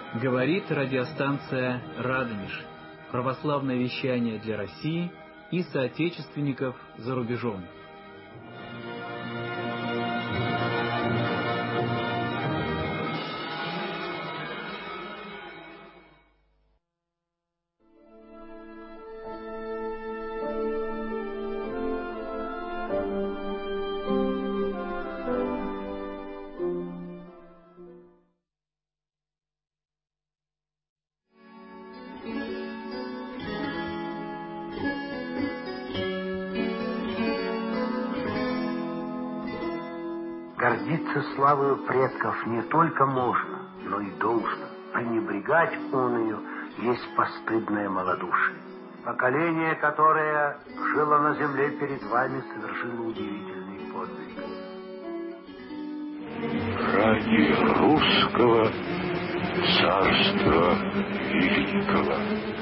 Говорит радиостанция «Радонеж». Православное вещание для России и соотечественников за рубежом. Гордиться славою предков не только можно, но и должно. Пренебрегать оною есть постыдное малодушие. Поколение, которое жило на земле перед вами, совершило удивительный подвиг. Ради русского царства великого.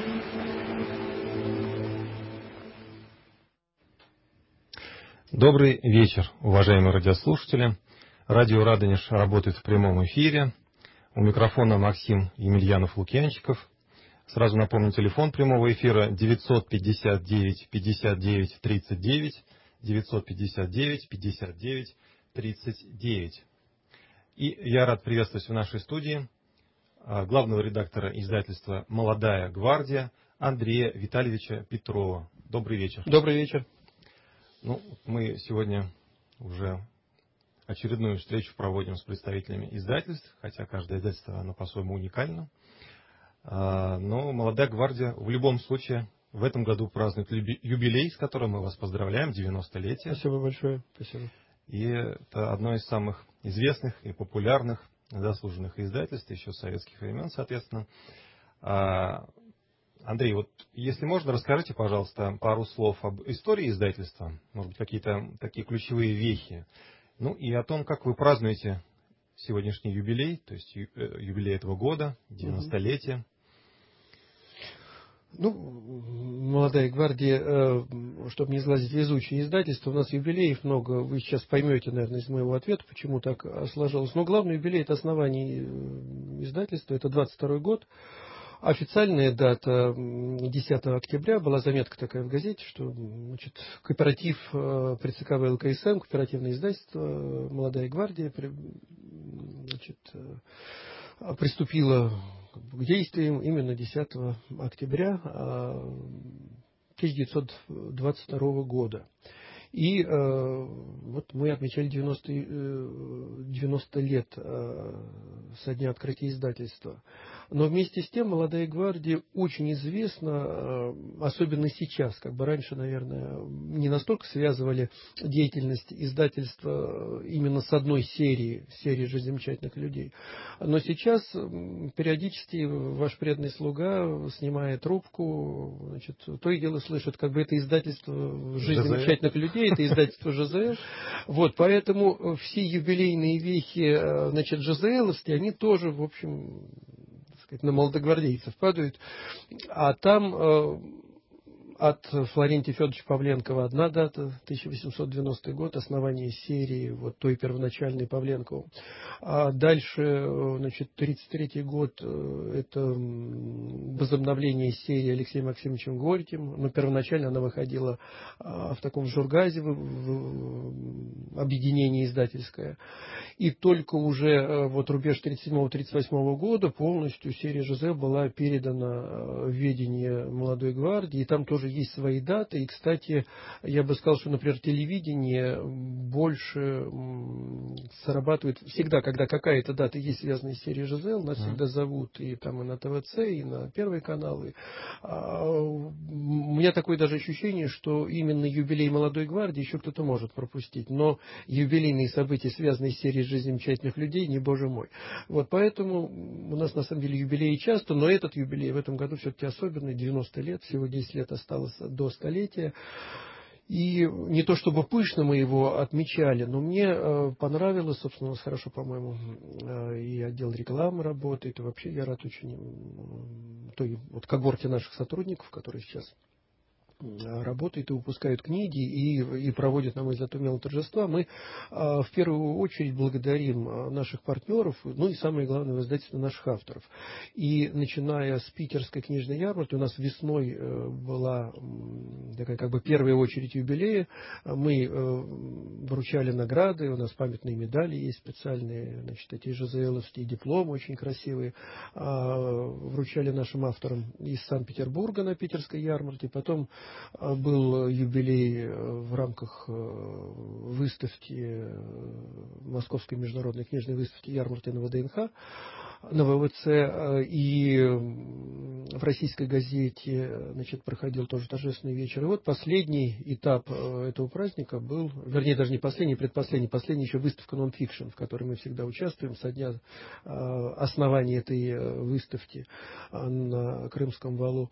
Добрый вечер, уважаемые радиослушатели. Радио «Радонеж» работает в прямом эфире. У микрофона Максим Емельянов-Лукьянчиков. Сразу напомню, телефон прямого эфира 959 59 39, 959 59 39. И я рад приветствовать в нашей студии главного редактора издательства «Молодая гвардия» Андрея Витальевича Петрова. Добрый вечер. Добрый вечер. Мы сегодня уже очередную встречу проводим с представителями издательств, хотя каждое издательство оно по-своему уникально. Но «Молодая гвардия» в любом случае в этом году празднует юбилей, с которым мы вас поздравляем, 90-летие. Спасибо большое. Спасибо. И это одно из самых известных и популярных, заслуженных издательств еще с советских времен, соответственно. Андрей, вот если можно, расскажите, пожалуйста, пару слов об истории издательства, может быть, какие-то такие ключевые вехи, и о том, как вы празднуете сегодняшний юбилей, то есть юбилей этого года, 90-летие. «Молодая гвардия», чтобы не сглазить, везучее издательство, у нас юбилеев много, вы сейчас поймете, наверное, из моего ответа, почему так сложилось. Но главный юбилей — это основание издательства, это 22-й год. Официальная дата 10 октября, была заметка такая в газете, что кооператив при ЦК ВЛКСМ, кооперативное издательство «Молодая гвардия» приступила к действиям именно 10 октября 1922 года. И вот мы отмечали 90 лет со дня открытия издательства. Но вместе с тем «Молодая гвардия» очень известна, особенно сейчас, раньше, наверное, не настолько связывали деятельность издательства именно с одной серии «Жизнь замечательных людей». Но сейчас периодически ваш преданный слуга, снимая трубку, то и дело слышит, это издательство «Жизнь замечательных людей», это издательство ЖЗЛ. Поэтому все юбилейные вехи, ЖЗЛовские, они тоже, в общем, на молодогвардейцев падают. А там от Флорентия Федоровича Павленкова одна дата, 1890 год, основание серии, той первоначальной Павленкову. А дальше, 1933 год, это возобновление серии Алексеем Максимовичем Горьким. Но первоначально она выходила в таком жургазе, в объединении издательское. И только уже рубеж 1937-1938 года полностью серия ЖЗ была передана в ведение «Молодой гвардии». И там тоже есть свои даты. И, кстати, я бы сказал, что, например, телевидение больше срабатывает всегда, когда какая-то дата есть, связанная с серией ЖЗЛ, нас всегда зовут и на ТВЦ, и на Первый канал. У меня такое даже ощущение, что именно юбилей «Молодой гвардии» еще кто-то может пропустить. Но юбилейные события, связанные с серией «Жизнь замечательных людей», не боже мой. Поэтому у нас на самом деле юбилеи часто, но этот юбилей в этом году все-таки особенный, 90 лет, всего 10 лет осталось до столетия. И не то чтобы пышно мы его отмечали, но мне понравилось, собственно, у нас хорошо, по-моему, и отдел рекламы работает, и вообще я рад очень той когорте наших сотрудников, которые сейчас работают и выпускают книги и проводят, на мой взгляд, умелые торжества. Мы в первую очередь благодарим наших партнеров, ну и самое главное, в издательстве наших авторов. И начиная с питерской книжной ярмарки, у нас весной была такая как бы первая очередь юбилея, мы вручали награды, у нас памятные медали есть специальные, значит, эти ЖЗЛовские дипломы очень красивые, вручали нашим авторам из Санкт-Петербурга на питерской ярмарке, потом был юбилей в рамках выставки, Московской международной книжной выставки ярмарки на ВДНХ, на ВВЦ, и в российской газете, значит, проходил тоже торжественный вечер. И вот последний этап этого праздника был, вернее, даже не последний, последний еще выставка Non-Fiction, в которой мы всегда участвуем со дня основания этой выставки на Крымском валу.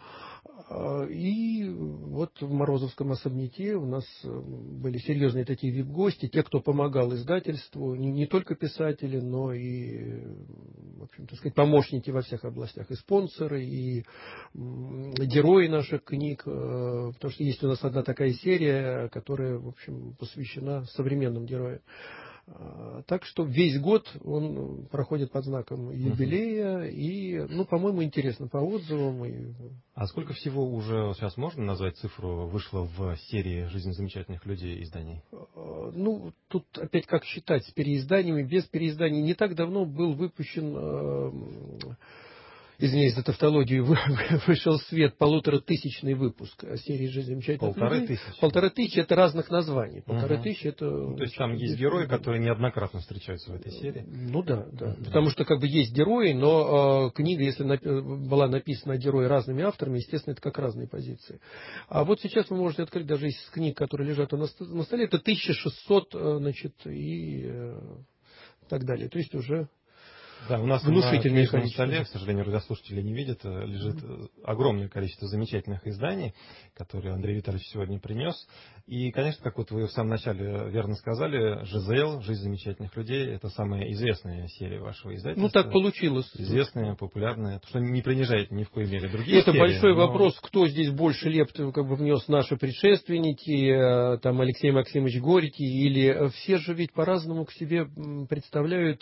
И вот в Морозовском особняке у нас были серьезные такие вип-гости, те, кто помогал издательству, не только писатели, но и, в общем, так сказать, помощники во всех областях, и спонсоры, и герои наших книг, потому что есть у нас одна такая серия, которая, в общем, посвящена современным героям. Так что весь год он проходит под знаком юбилея, и, ну, по-моему, интересно по отзывам. А сколько всего уже, сейчас можно назвать цифру, вышло в серии «Жизнь замечательных людей» изданий? Ну, тут опять как считать, с переизданиями, без переизданий. Не так давно был выпущен... Извиняюсь за тавтологию, вышел в свет 1500-тысячный выпуск серии «Жизнь замечательных людей». 1500 это разных названий. 1500 это... Ну, то есть там есть герои, которые неоднократно встречаются в этой серии. Ну да. Потому что как бы есть герои, но книга, если была написана о герое разными авторами, естественно, это как разные позиции. А вот сейчас вы можете открыть даже из книг, которые лежат на столе, это 1600, значит, и так далее. То есть уже... Да, у нас на книжном столе, к сожалению, радиослушатели не видят, лежит огромное количество замечательных изданий, которые Андрей Витальевич сегодня принес. И, конечно, как вот вы в самом начале верно сказали, ЖЗЛ, «Жизнь замечательных людей», это самая известная серия вашего издательства. Ну, так получилось. Известная, популярная, что не принижает ни в коей мере другие это серии. Это большой вопрос, кто здесь больше лепты как бы внес, наши предшественники, там Алексей Максимович Горький, или все же ведь по-разному к себе представляют...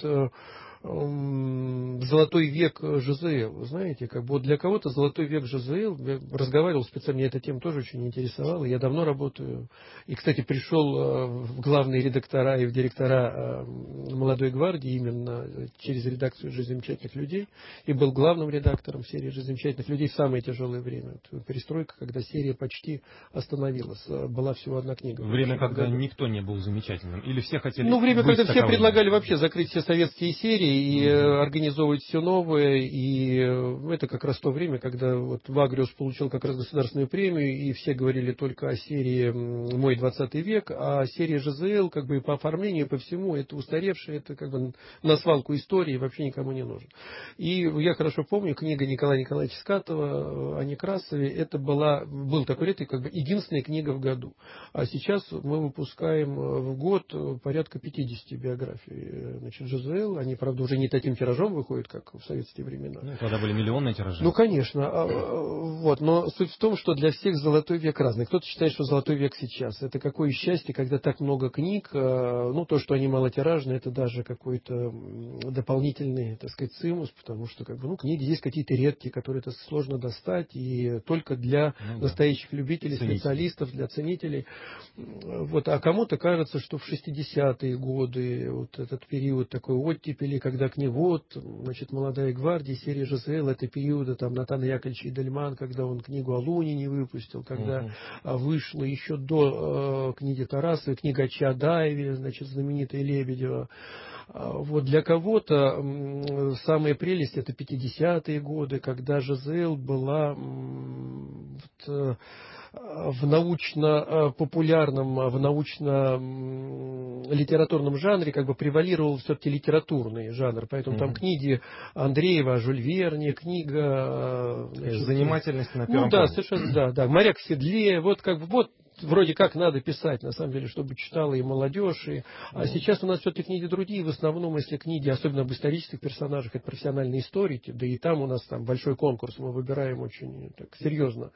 золотой век ЖЗЛ, вы знаете, как бы вот для кого-то золотой век ЖЗЛ, я разговаривал специально, меня эта тема тоже очень интересовала, я давно работаю, и, кстати, пришел в главные редактора и в директора «Молодой гвардии» именно через редакцию «Жизнь замечательных людей», и был главным редактором серии «Жизнь замечательных людей» в самое тяжелое время. Перестройка, когда серия почти остановилась, была всего одна книга. Время, когда никто не был замечательным, или все хотели... Ну, время, когда все предлагали вообще закрыть все советские серии, и организовывать все новое, и это как раз то время, когда вот Вагриус получил как раз государственную премию, и все говорили только о серии «Мой 20 век», а серия ЖЗЛ, как бы и по оформлению, и по всему, это устаревшее, это как бы на свалку истории, вообще никому не нужно. И я хорошо помню, книга Николая Николаевича Скатова о Некрасове, это был такой лет, как бы единственная книга в году. А сейчас мы выпускаем в год порядка 50 биографий, значит, ЖЗЛ, они, правда, уже не таким тиражом выходит, как в советские времена. Ну, тогда были миллионные тиражи. Ну, конечно. Вот. Но суть в том, что для всех золотой век разный. Кто-то считает, что золотой век сейчас. Это какое счастье, когда так много книг. Ну, то, что они малотиражные, это даже какой-то дополнительный, так сказать, цимус, потому что как бы, ну, книги есть какие-то редкие, которые это сложно достать, и только для настоящих любителей, специалистов, для ценителей. Вот. А кому-то кажется, что в 60-е годы, вот этот период такой оттепели, когда книгот, значит, «Молодая гвардия», серия ЖЗЛ, это периоды там Натана Яковлевича Идельман, когда он книгу о Лунине выпустил, когда вышла еще до книги Тарасовой, книга о Чаадаеве, значит, знаменитая Лебедева. Вот для кого-то самая прелесть это 50-е годы, когда ЖЗЛ была в научно-популярном, в научно-литературном жанре как бы превалировал все-таки литературный жанр. Поэтому там книги Андреева о Жюль Верне, книга... Занимательность на первом плане. Да, совершенно, да. «Моряк в седле», вот как бы, вот вроде как надо писать, на самом деле, чтобы читала и молодежь. А сейчас у нас все-таки книги другие, в основном, если книги, особенно об исторических персонажах, это профессиональные историки, да и там у нас там большой конкурс, мы выбираем очень так серьезно.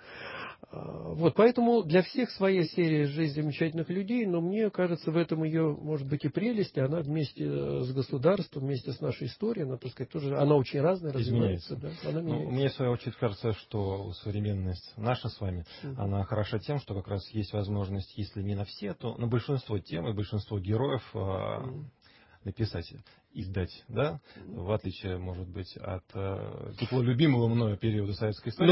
Вот, поэтому для всех своя серия «Жизнь замечательных людей», но мне кажется, в этом ее, может быть, и прелесть, и она вместе с государством, вместе с нашей историей, она, так сказать, тоже, она очень разная, развивается. Да, она меняется. Мне, в свою очередь, кажется, что современность наша с вами, она хороша тем, что как раз есть возможность, если не на все, то на большинство тем и большинство героев написать, издать, да, в отличие, может быть, от тепло любимого мною периода советской истории. Ну,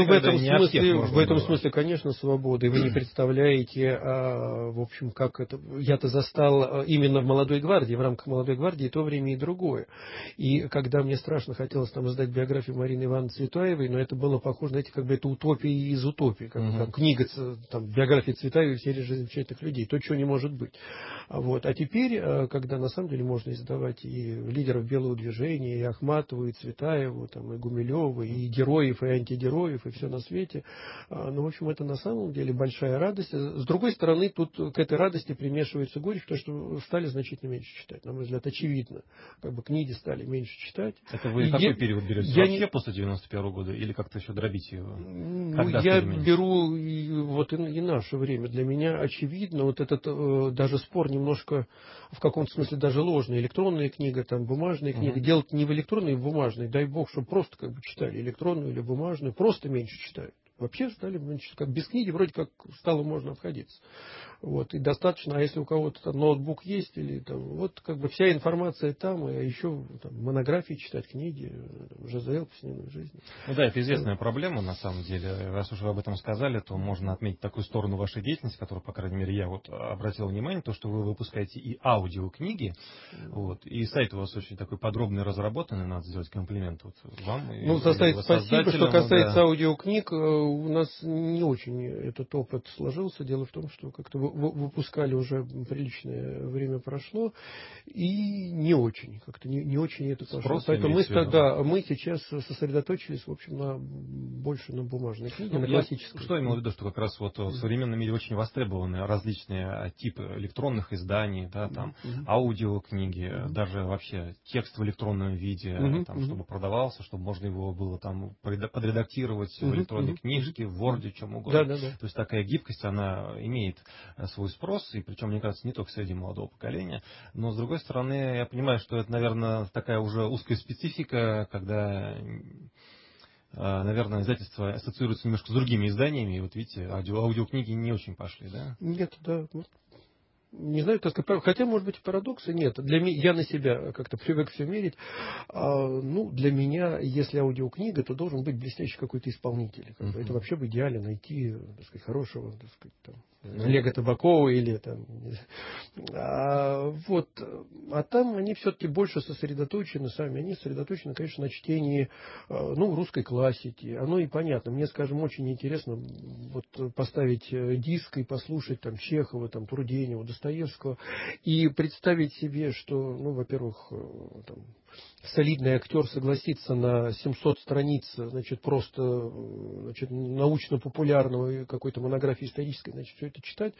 в этом смысле, конечно, свобода. И вы не представляете, в общем, как это... Я-то застал именно в «Молодой гвардии», в рамках «Молодой гвардии» и то время, и другое. И когда мне страшно хотелось там издать биографию Марины Ивановны Цветаевой, но это было похоже, знаете, как бы это утопия из утопии. Как бы, там, книга, там, биография Цветаевой в серии «Жизнь замечательных людей». То, чего не может быть. Вот. А теперь, когда на самом деле можно издавать и лидеров белого движения, и Ахматову, и Цветаеву, там, и Гумилеву, и героев, и антигероев, и все на свете. Ну, в общем, это на самом деле большая радость. С другой стороны, тут к этой радости примешивается горечь, потому что стали значительно меньше читать. На мой взгляд, очевидно. Как бы книги стали меньше читать. Это вы какой период берете? Вообще после 91 года? Или как-то еще дробите его? Я беру вот и наше время. Для меня очевидно, вот этот даже спор немножко в каком-то смысле даже ложный. Электронная книга, там, бумажная книга. Делать не в электронной, а в бумажной. Дай бог, чтобы просто как бы читали электронную или бумажную. Просто меньше читают. Вообще стали меньше, как без книги вроде как стало можно обходиться. Вот, и достаточно, а если у кого-то там ноутбук есть, или там, вот как бы вся информация там, а еще там, монографии читать, книги, ЖЗЛ, повседневной жизни. Ну да, это известная проблема, на самом деле. Раз уж вы об этом сказали, то можно отметить такую сторону вашей деятельности, которую, по крайней мере, я вот обратил внимание, то, что вы выпускаете и аудиокниги, вот, и сайт у вас очень такой подробный, разработанный, надо сделать комплимент вот вам. Ну, спасибо, что касается аудиокниг, у нас не очень этот опыт сложился. Дело в том, что как-то выпускали уже приличное время прошло, и не очень, как-то не очень это пошло. Поэтому мы сейчас сосредоточились, в общем, больше на бумажной книге, на классической. Что я имел в виду, что как раз вот в современном мире очень востребованы различные типы электронных изданий, да, там, аудиокниги, даже вообще текст в электронном виде, там, чтобы продавался, чтобы можно его было там подредактировать в электронной книжке, в Word, чем угодно. Да. То есть такая гибкость, она имеет свой спрос, и причем, мне кажется, не только среди молодого поколения, но, с другой стороны, я понимаю, что это, наверное, такая уже узкая специфика, когда, наверное, издательство ассоциируется немножко с другими изданиями, и вот видите, аудиокниги не очень пошли, да? Нет, да. Не знаю, как сказать, хотя, может быть, парадоксы нет. Для меня, я на себя как-то привык все мерить. Для меня, если аудиокнига, то должен быть блестящий какой-то исполнитель. Это вообще в идеале найти, так сказать, хорошего, так сказать, там, Олега Табакова или там. А там они все-таки больше сосредоточены сами. Они сосредоточены, конечно, на чтении русской классики. Оно и понятно. Мне, скажем, очень интересно вот поставить диск и послушать там Чехова, там Тургенева, Достоевского и представить себе, что, во-первых, там, солидный актер согласится на 700 страниц, значит, просто, значит, научно-популярного какой-то монографии исторической, значит, все это читать,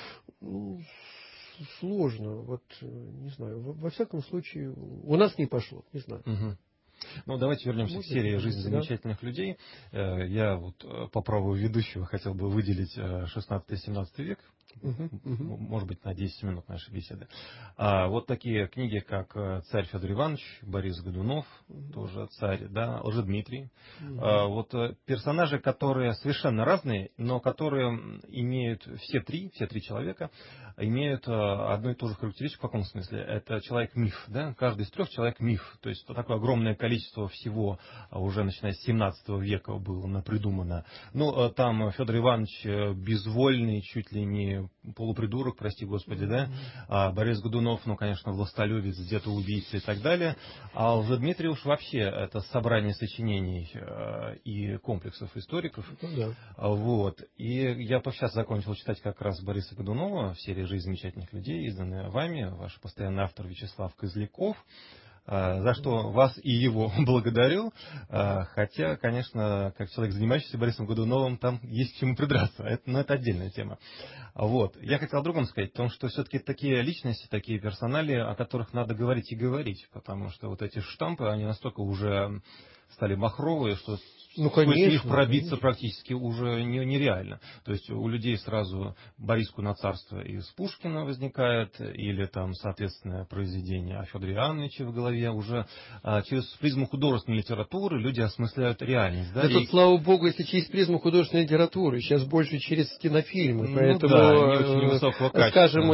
сложно. Вот, не знаю, во всяком случае, у нас не пошло, не знаю. Ну, давайте вернемся к серии «Жизнь замечательных людей». Я вот по праву ведущего хотел бы выделить 16-17 век, может быть, на 10 минут нашей беседы. Вот такие книги, как «Царь Федор Иванович», Борис Годунов, тоже царь, да, Лжедмитрий. Вот персонажи, которые совершенно разные, но которые имеют все три человека, имеют одну и ту же характеристику. В каком смысле? Это человек-миф, да? Каждый из трех человек-миф. То есть такое огромное количество всего уже начиная с 17 века было напридумано. Ну, там Федор Иванович безвольный, чуть ли не полупридурок, прости господи, да? Борис Годунов, конечно, властолюбец, где-то убийца и так далее. А Лжедмитрий уж вообще это собрание сочинений и комплексов историков. Вот. И я сейчас закончил читать как раз Бориса Годунова в серии «Жизнь замечательных людей», изданная вами, ваш постоянный автор Вячеслав Козляков. за что вас и его благодарю. Хотя, конечно, как человек, занимающийся Борисом Годуновым, там есть к чему придраться. Но это отдельная тема. Вот. Я хотел о другом сказать, о том, что все-таки такие личности, такие персонали, о которых надо говорить и говорить, потому что вот эти штампы, они настолько уже стали махровые, что сквозь них пробиться практически уже нереально. То есть у людей сразу Бориску на царство из Пушкина возникает, или там, соответственно, произведение о Федоре Иоанновиче в голове. Уже через призму художественной литературы люди осмысляют реальность. Да? Тут, слава богу, если через призму художественной литературы, сейчас больше через кинофильмы. Поэтому, не очень высокого качества. Скажем,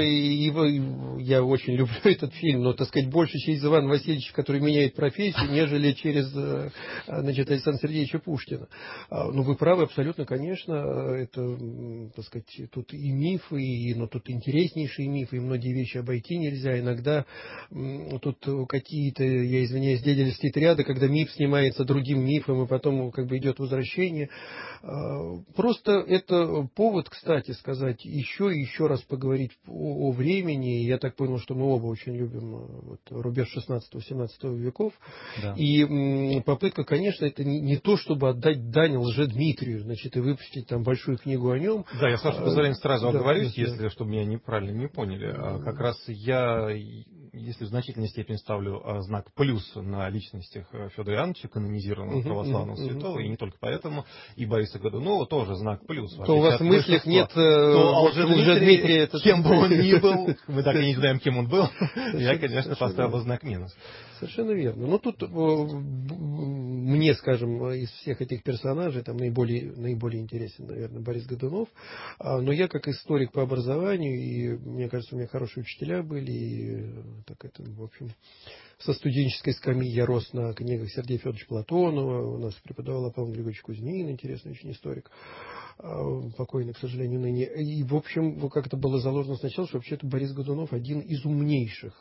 я очень люблю этот фильм, но, так сказать, больше через Ивана Васильевича, который меняет профессию, нежели через, значит, Александра Сергеевича Пушкина. Ну, вы правы абсолютно, конечно. Это, так сказать, тут и мифы, но тут интереснейшие мифы, и многие вещи обойти нельзя. Иногда тут какие-то, я извиняюсь, дедельские ряды, когда миф снимается другим мифом, и потом как бы идет возвращение. Просто это повод, кстати, сказать, еще и еще раз поговорить о времени. Я так понял, что мы оба очень любим рубеж 16-17 веков. Да. И попытка, конечно, это не то, чтобы отдать дань Лжедмитрию, значит, и выпустить там большую книгу о нем. Да, я с вашего позволения сразу оговорюсь, если, чтобы меня неправильно не поняли. Как раз я, если в значительной степени ставлю знак плюс на личностях Федора Иоанновича, канонизированного православного святого, и не только поэтому, и Бориса Годунова тоже знак плюс. То у вас в мыслях нет Лжедмитрия, кем бы он ни был, мы так и не знаем, кем он был, я, конечно, поставил знак минус. Совершенно верно. Но тут мне, скажем, из всех этих персонажей там наиболее интересен, наверное, Борис Годунов. Но я как историк по образованию, и мне кажется, у меня хорошие учителя были, и так это, в общем, со студенческой скамьи я рос на книгах Сергея Федоровича Платонова, у нас преподавал Аполлон Григорьевич Кузьмин, интересный очень историк, покойный, к сожалению, ныне. И, в общем, как-то было заложено сначала, что вообще-то Борис Годунов один из умнейших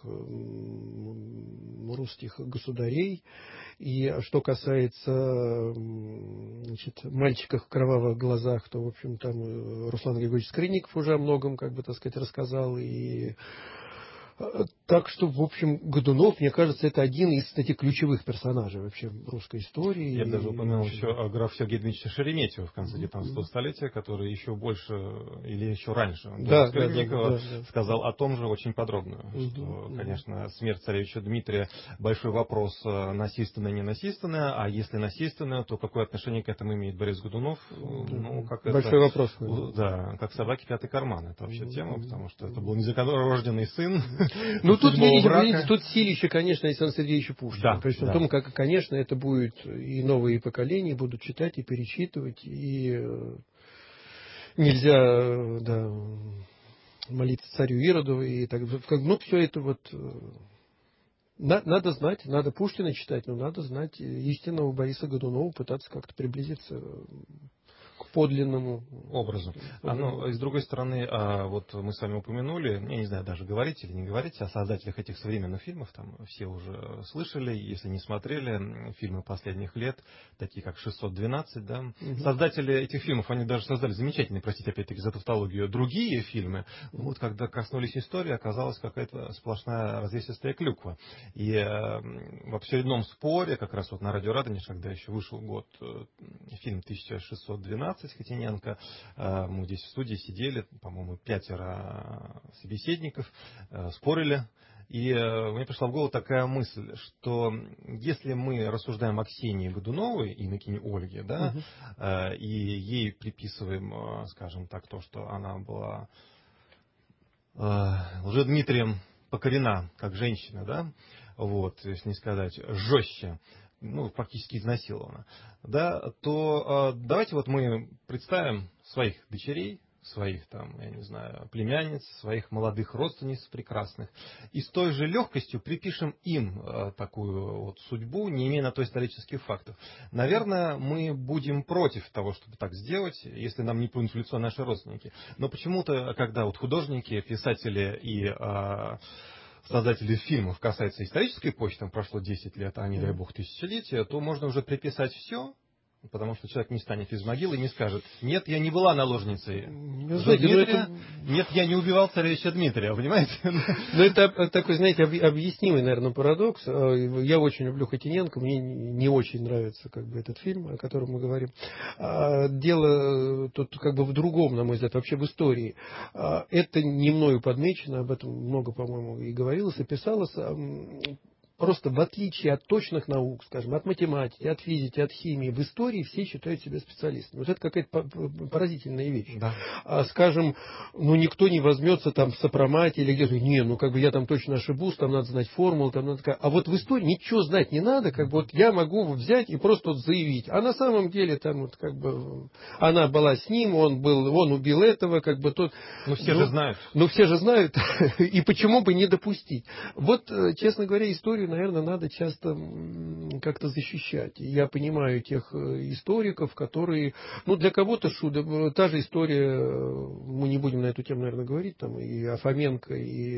русских государей. И что касается, значит, мальчиков в кровавых глазах, то, в общем, там Руслан Григорьевич Скрынников уже о многом, как бы, так сказать, рассказал. И так что, в общем, Годунов, мне кажется, это один из таких ключевых персонажей вообще русской истории. Я даже упомянул еще графа Сергея Дмитриевича Шереметьева в конце 19 столетия, который еще больше, или еще раньше, Скрынникова, сказал о том же очень подробно, что, конечно, смерть царевича Дмитрия большой вопрос, насильственное, не насильственное, а если насильственное, то какое отношение к этому имеет Борис Годунов? Ну, как большой вопрос. Да, как собаки пятый карман, это вообще тема, потому что это был незаконнорожденный сын. Ну, тут, видите, тут силище, конечно, Александра Сергеевича Пушкина. Да, то есть, в том, как, конечно, это будет и новые поколения будут читать и перечитывать, и нельзя, да, молиться царю Ироду, и так, ну, все это вот надо знать, надо Пушкина читать, но надо знать истинного Бориса Годунова, пытаться как-то приблизиться к подлинному образу. И с другой стороны, вот мы с вами упомянули, я не знаю, даже говорить или не говорить о создателях этих современных фильмов, там все уже слышали, если не смотрели, фильмы последних лет, такие как 612, да. Создатели этих фильмов, они даже создали замечательные, простите, опять-таки за тавтологию, другие фильмы. Вот когда коснулись истории, оказалась какая-то сплошная развесистая клюква. И в очередном споре, как раз вот на радио Радонеж, когда еще вышел год, фильм 1612, Хотиненко, мы здесь в студии сидели, по-моему, 5 собеседников, спорили, и мне пришла в голову такая мысль, что если мы рассуждаем о Ксении Годуновой, инокине Ольге, да, и ей приписываем, скажем так, то, что она была Лжедмитрием покорена как женщина, да, вот, если не сказать жестче, ну, практически изнасилована, да, то давайте вот мы представим своих дочерей, своих там, я не знаю, племянниц, своих молодых родственниц прекрасных, и с той же легкостью припишем им такую вот судьбу, не имея на то исторических фактов. Наверное, мы будем против того, чтобы так сделать, если нам не плюнут в лицо наши родственники. Но почему-то, когда вот художники, писатели и создатели фильмов касается исторической эпохи, там прошло 10 лет, а не дай бог тысячелетия, то можно уже приписать все потому что человек не станет из могилы и не скажет: нет, я не была наложницей Знаете, Дмитрия, нет, я не убивал царевича Дмитрия, понимаете? Ну, это такой, знаете, объяснимый, наверное, парадокс. Я очень люблю Хотиненко, мне не очень нравится как бы этот фильм, о котором мы говорим. Дело тут как бы в другом, на мой взгляд, вообще в истории. Это не мною подмечено, об этом много, по-моему, и говорилось, и писалось. Просто в отличие от точных наук, скажем, от математики, от физики, от химии, в истории все считают себя специалистами. Вот это какая-то поразительная вещь. Да. Скажем, ну никто не возьмется там в сопромате или где-то, не, ну как бы я там точно ошибусь, там надо знать формулу, там надо... А вот в истории ничего знать не надо, как бы вот я могу взять и просто вот заявить. А на самом деле там вот как бы она была с ним, он убил этого, как бы тот... Ну все же знают. Ну все же знают, и почему бы не допустить. Вот, честно говоря, историю, наверное, надо часто как-то защищать. Я понимаю тех историков, которые... Ну, для кого-то та же история, мы не будем на эту тему, наверное, говорить, там и о Фоменко, и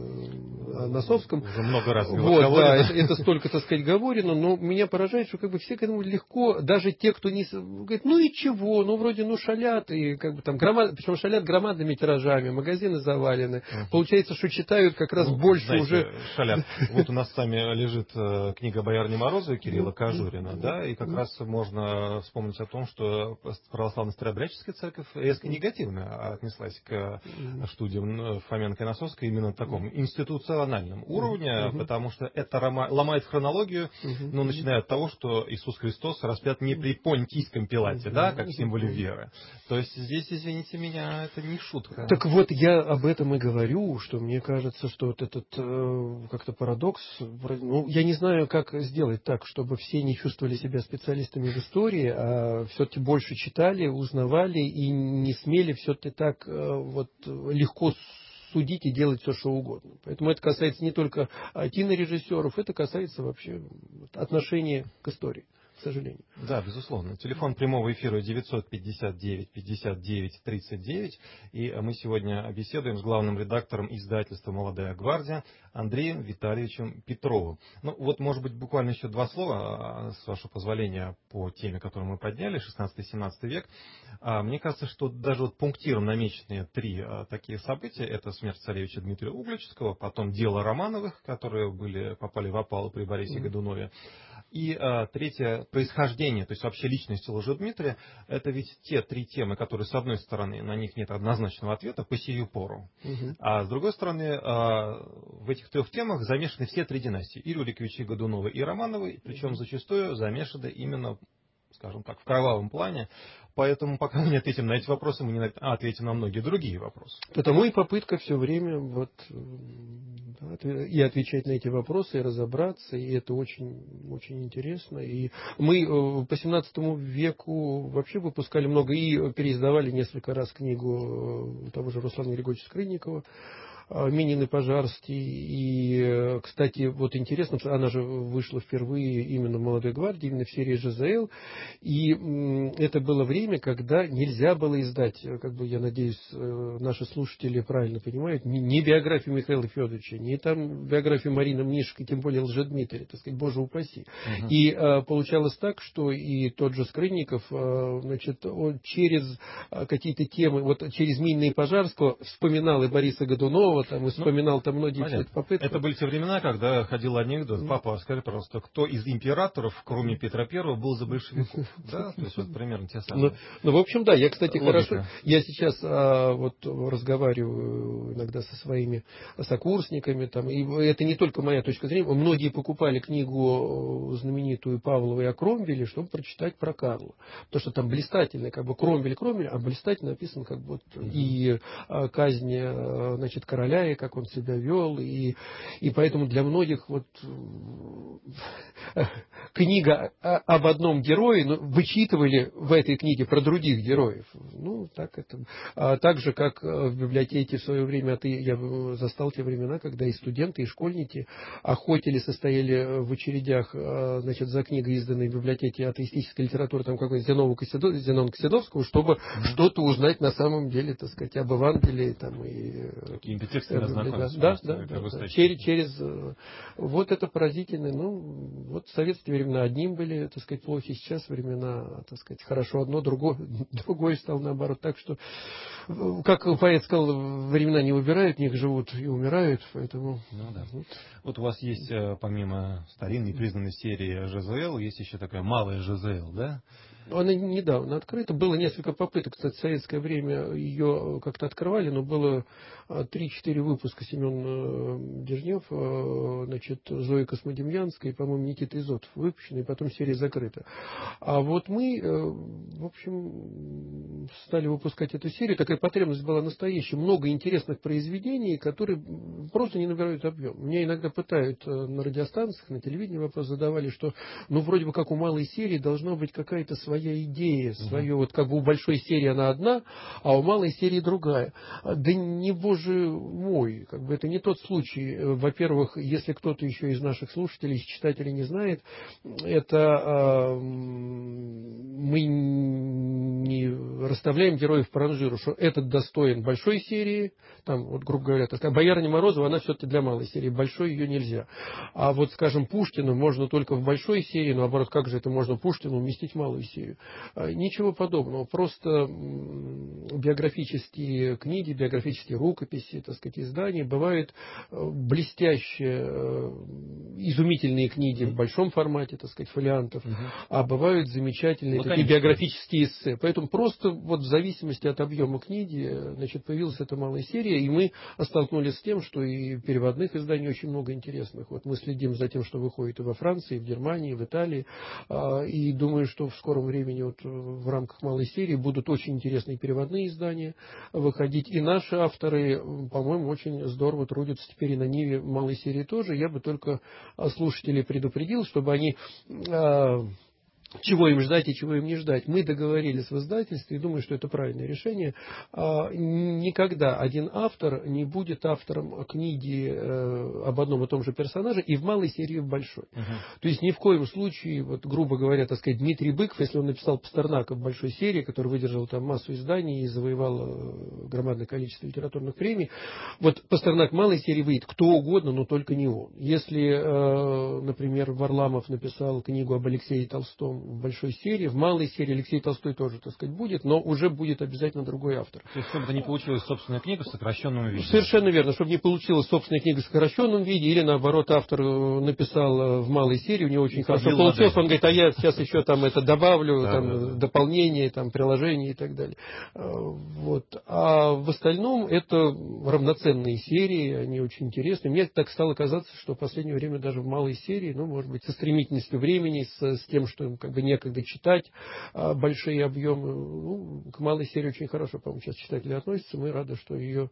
о Носовском. Уже много раз вот, да, это столько, так сказать, говорено, но меня поражает, что как бы все к этому легко, даже те, кто не... Говорят, ну и чего, ну вроде, ну шалят, и как бы там причем шалят громадными тиражами, магазины завалены. Получается, что читают как раз больше, знаете, уже... Шалят. Вот у нас с вами лежит книга «Боярни Морозова» Кирилла Кожурина, да, и как раз можно вспомнить о том, что православная старообрядческая церковь резко негативно отнеслась к студиям Фоменко и Носовской именно на таком институциональном уровне, потому что это ломает хронологию, ну, начиная от того, что Иисус Христос распят не при Понтийском Пилате, да, как в символе веры. То есть здесь, извините меня, это не шутка. Так вот, я об этом и говорю, что мне кажется, что вот этот как-то парадокс, ну, я не знаю, как сделать так, чтобы все не чувствовали себя специалистами в истории, а все-таки больше читали, узнавали и не смели все-таки так вот легко судить и делать все, что угодно. Поэтому это касается не только кинорежиссеров, это касается вообще отношения к истории, к сожалению. Да, безусловно. Телефон прямого эфира 959-59-39, и мы сегодня беседуем с главным редактором издательства «Молодая гвардия» Андреем Витальевичем Петровым. Ну вот, может быть, буквально еще два слова, с вашего позволения, по теме, которую мы подняли, 16-17 век. Мне кажется, что даже вот пунктиром намеченные три такие события: это смерть царевича Дмитрия Угличского, потом дело Романовых, которые попали в опалу при Борисе Годунове, и третье — происхождение, то есть вообще личность Лжедмитрия. Это ведь те три темы, которые, с одной стороны, на них нет однозначного ответа по сию пору, а с другой стороны, в этих трех темах замешаны все три династии: и Рюриковичи, и Годуновы, и Романовы, причем зачастую замешаны именно, скажем так, в кровавом плане. Поэтому пока мы не ответим на эти вопросы, мы не ответим на многие другие вопросы. Потому и попытка все время вот, и отвечать на эти вопросы, и разобраться, и это очень, очень интересно. И мы по 17 веку вообще выпускали много, и переиздавали несколько раз книгу того же Руслана Григорьевича Скрынникова «Минин и Пожарский». И, кстати, вот интересно, что она же вышла впервые именно в «Молодой гвардии», именно в серии ЖЗЛ. И это было время, когда нельзя было издать, как бы, я надеюсь, наши слушатели правильно понимают, не биографию Михаила Федоровича, не там биографию Марины Мнишек, тем более Лжедмитрия, так сказать, боже упаси. И получалось так, что и тот же Скрынников, значит, он через какие-то темы, вот через Минина и Пожарского вспоминал и Бориса Годунова, там, и вспоминал там многие попытки. Это были те времена, когда ходил анекдот: папа, скажи, пожалуйста, кто из императоров, кроме Петра Первого, был за большевиков? Да, то есть вот примерно те самые. Ну, в общем, да, я, кстати, хорошо, я сейчас вот разговариваю иногда со своими сокурсниками, там, и это не только моя точка зрения, многие покупали книгу знаменитую Павловой о Кромвеле, чтобы прочитать про Карла, потому что там блистательно, как бы Кромвель, а блистательно написано, как бы, вот, и казнь, значит, короля, и как он себя вел, и поэтому для многих вот книга об одном герое, ну, вычитывали в этой книге про других героев. Ну, так это. Так же, как в библиотеке в свое время, я застал те времена, когда и студенты, и школьники охотились, состояли в очередях, значит, за книгой, изданной в библиотеке атеистической литературы, там какой-нибудь Зенона Косидовского, чтобы что-то узнать на самом деле, так сказать, об Евангелии, там, и... Какие-нибудь естественно, знакомиться. Да. Через вот это поразительно. Ну, вот в советские времена одним были, так сказать, плохи, сейчас времена, так сказать, хорошо одно, другое стало наоборот. Так что, как поэт сказал, времена не выбирают, в них живут и умирают, поэтому... Ну да. Вот у вас есть, помимо старинной признанной серии ЖЗЛ, есть еще такая малая ЖЗЛ, да? Она недавно открыта. Было несколько попыток, кстати, в советское время ее как-то открывали, но было 3-4 выпуска. Семен Дежнев, значит, Зоя Космодемьянская и, по-моему, Никита Изотов выпущены, и потом серия закрыта. А вот мы, в общем, стали выпускать эту серию. Такая потребность была настоящая. Много интересных произведений, которые просто не набирают объем. Меня иногда пытают на радиостанциях, на телевидении вопрос задавали, что, ну, вроде бы как у малой серии должна быть какая-то своя идея, свое, вот как бы у большой серии она одна, а у малой серии другая. Да не, боже мой, как бы это не тот случай. Во-первых, если кто-то еще из наших слушателей, читателей не знает, это мы не расставляем героев по ранжиру, что этот достоин большой серии, там, вот, грубо говоря, так сказать, Боярыня Морозова, она все-таки для малой серии, большой ее нельзя. А вот, скажем, Пушкина можно только в большой серии, наоборот, как же это можно Пушкину уместить в малую серию? Ничего подобного, просто биографические книги, биографические рукописи, так сказать, издания бывают блестящие, изумительные книги в большом формате, так сказать, фолиантов, а бывают замечательные такие биографические эссе. Поэтому просто вот в зависимости от объема книги, значит, появилась эта малая серия, и мы столкнулись с тем, что и переводных изданий очень много интересных. Вот мы следим за тем, что выходит и во Франции, и в Германии, и в Италии, и думаю, что в скором времени вот в рамках малой серии будут очень интересные переводные издания выходить. И наши авторы, по-моему, очень здорово трудятся теперь и на ниве малой серии тоже. Я бы только слушателей предупредил, чтобы они... чего им ждать и чего им не ждать. Мы договорились в издательстве, и думаю, что это правильное решение. Никогда один автор не будет автором книги об одном и том же персонаже и в малой серии, и в большой. То есть ни в коем случае, вот, грубо говоря, так сказать, Дмитрий Быков, если он написал Пастернака в большой серии, который выдержал там массу изданий и завоевал громадное количество литературных премий, вот Пастернак в малой серии выйдет кто угодно, но только не он. Если, например, Варламов написал книгу об Алексее Толстом в большой серии, в малой серии Алексей Толстой тоже, так сказать, будет, но уже будет обязательно другой автор. То есть, чтобы это не получилась собственная книга в сокращенном виде. Совершенно верно, чтобы не получилась собственная книга в сокращенном виде, или наоборот, автор написал в малой серии, у него очень хорошо получилось, он говорит, а я сейчас еще там это добавлю, там дополнение, там приложение и так далее. Вот. А в остальном это равноценные серии, они очень интересны. Мне так стало казаться, что в последнее время даже в малой серии, ну, может быть, со стремительностью времени, с тем, что им как бы некогда читать большие объемы, ну, к малой серии очень хорошо, по-моему, сейчас читатели относятся. Мы рады, что ее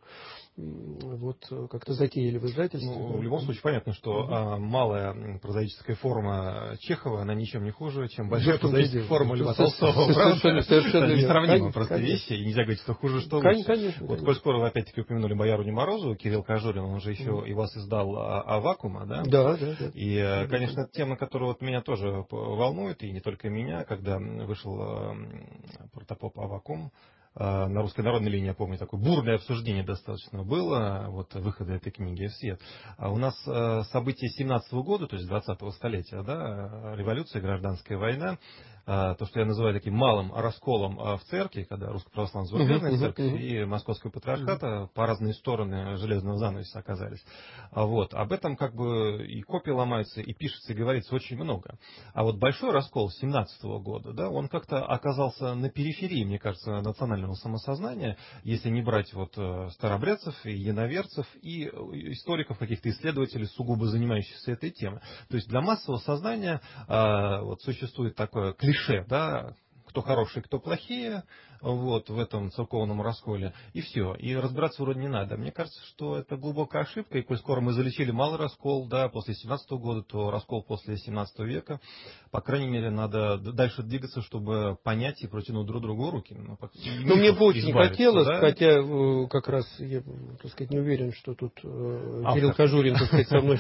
вот как-то затеяли в издательстве. Ну, в любом случае понятно, что малая прозаическая форма Чехова, она ничем не хуже, чем большая прозаическая форма Льва Толстого. Совершенно несравнимо просто вещи, и нельзя говорить, что хуже, что лучше. Конечно. Вот, коль скоро вы опять-таки упомянули Боярыню Морозову, Кирилл Кожурин, он же еще и вас издал «Авакума», да? Да. И, конечно, это тема, которая вот меня тоже волнует, и не только меня, когда вышел протопоп «Авакум», на Русской народной линии, я помню, такое бурное обсуждение достаточно было, вот, выхода этой книги в свет. А у нас события 17-го года, то есть 20-го столетия, да, революция, гражданская война, то, что я называю таким малым расколом в церкви, когда Русско-православная зарубежная церковь и Московского патриархата по разные стороны железного занавеса оказались. Вот. Об этом как бы и копии ломаются, и пишется, и говорится очень много. А вот большой раскол 17-го года, да, он как-то оказался на периферии, мне кажется, национального самосознания, если не брать вот старообрядцев и яноверцев и историков, каких-то исследователей, сугубо занимающихся этой темой. То есть для массового сознания вот существует такое клише, да, кто хорошие, кто плохие, вот, в этом церковном расколе, и все. И разбираться вроде не надо. Мне кажется, что это глубокая ошибка, и коль скоро мы залечили малый раскол, да, после 17-го года, то раскол после 17 века, по крайней мере, надо дальше двигаться, чтобы понять и протянуть друг другу руки. Ну, мне бы очень хотелось, да? Хотя как раз я, так сказать, не уверен, что тут Кирилл Кожурин, так сказать, со мной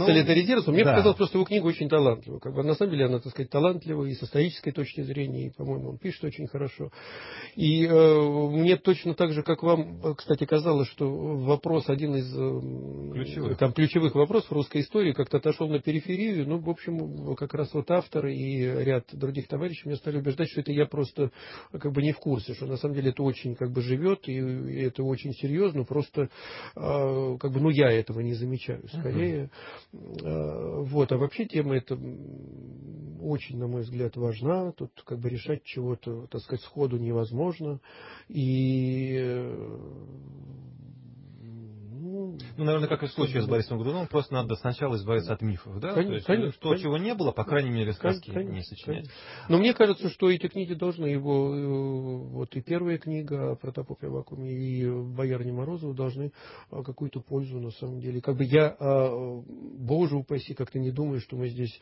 солидаризируется. Мне показалось просто его книгу очень талантливой. Как бы, на самом деле она, так сказать, талантлива и с исторической точки зрения, и, по-моему, по-моему, он пишет очень хорошо. И мне точно так же, как вам, кстати, казалось, что вопрос один из ключевых вопросов русской истории как-то отошел на периферию. Ну, в общем, как раз вот автор и ряд других товарищей меня стали убеждать, что это я просто как бы не в курсе, что на самом деле это очень как бы живет, и это очень серьезно, просто как бы, ну, я этого не замечаю, скорее. Вот, а вообще тема эта очень, на мой взгляд, важна. Тут как бы решать чего-то, так сказать, сходу невозможно. И ну, наверное, как и в случае с Борисом Годуновым, просто надо сначала избавиться от мифов, да? Конечно, то есть то, чего не было, по крайней мере, сказки не сочинять. Конечно. Но мне кажется, что эти книги должны его, вот и первая книга о Протопопе Аввакуме, и Боярине Морозову должны какую-то пользу, на самом деле. Как бы я, боже упаси, как-то не думаю, что мы здесь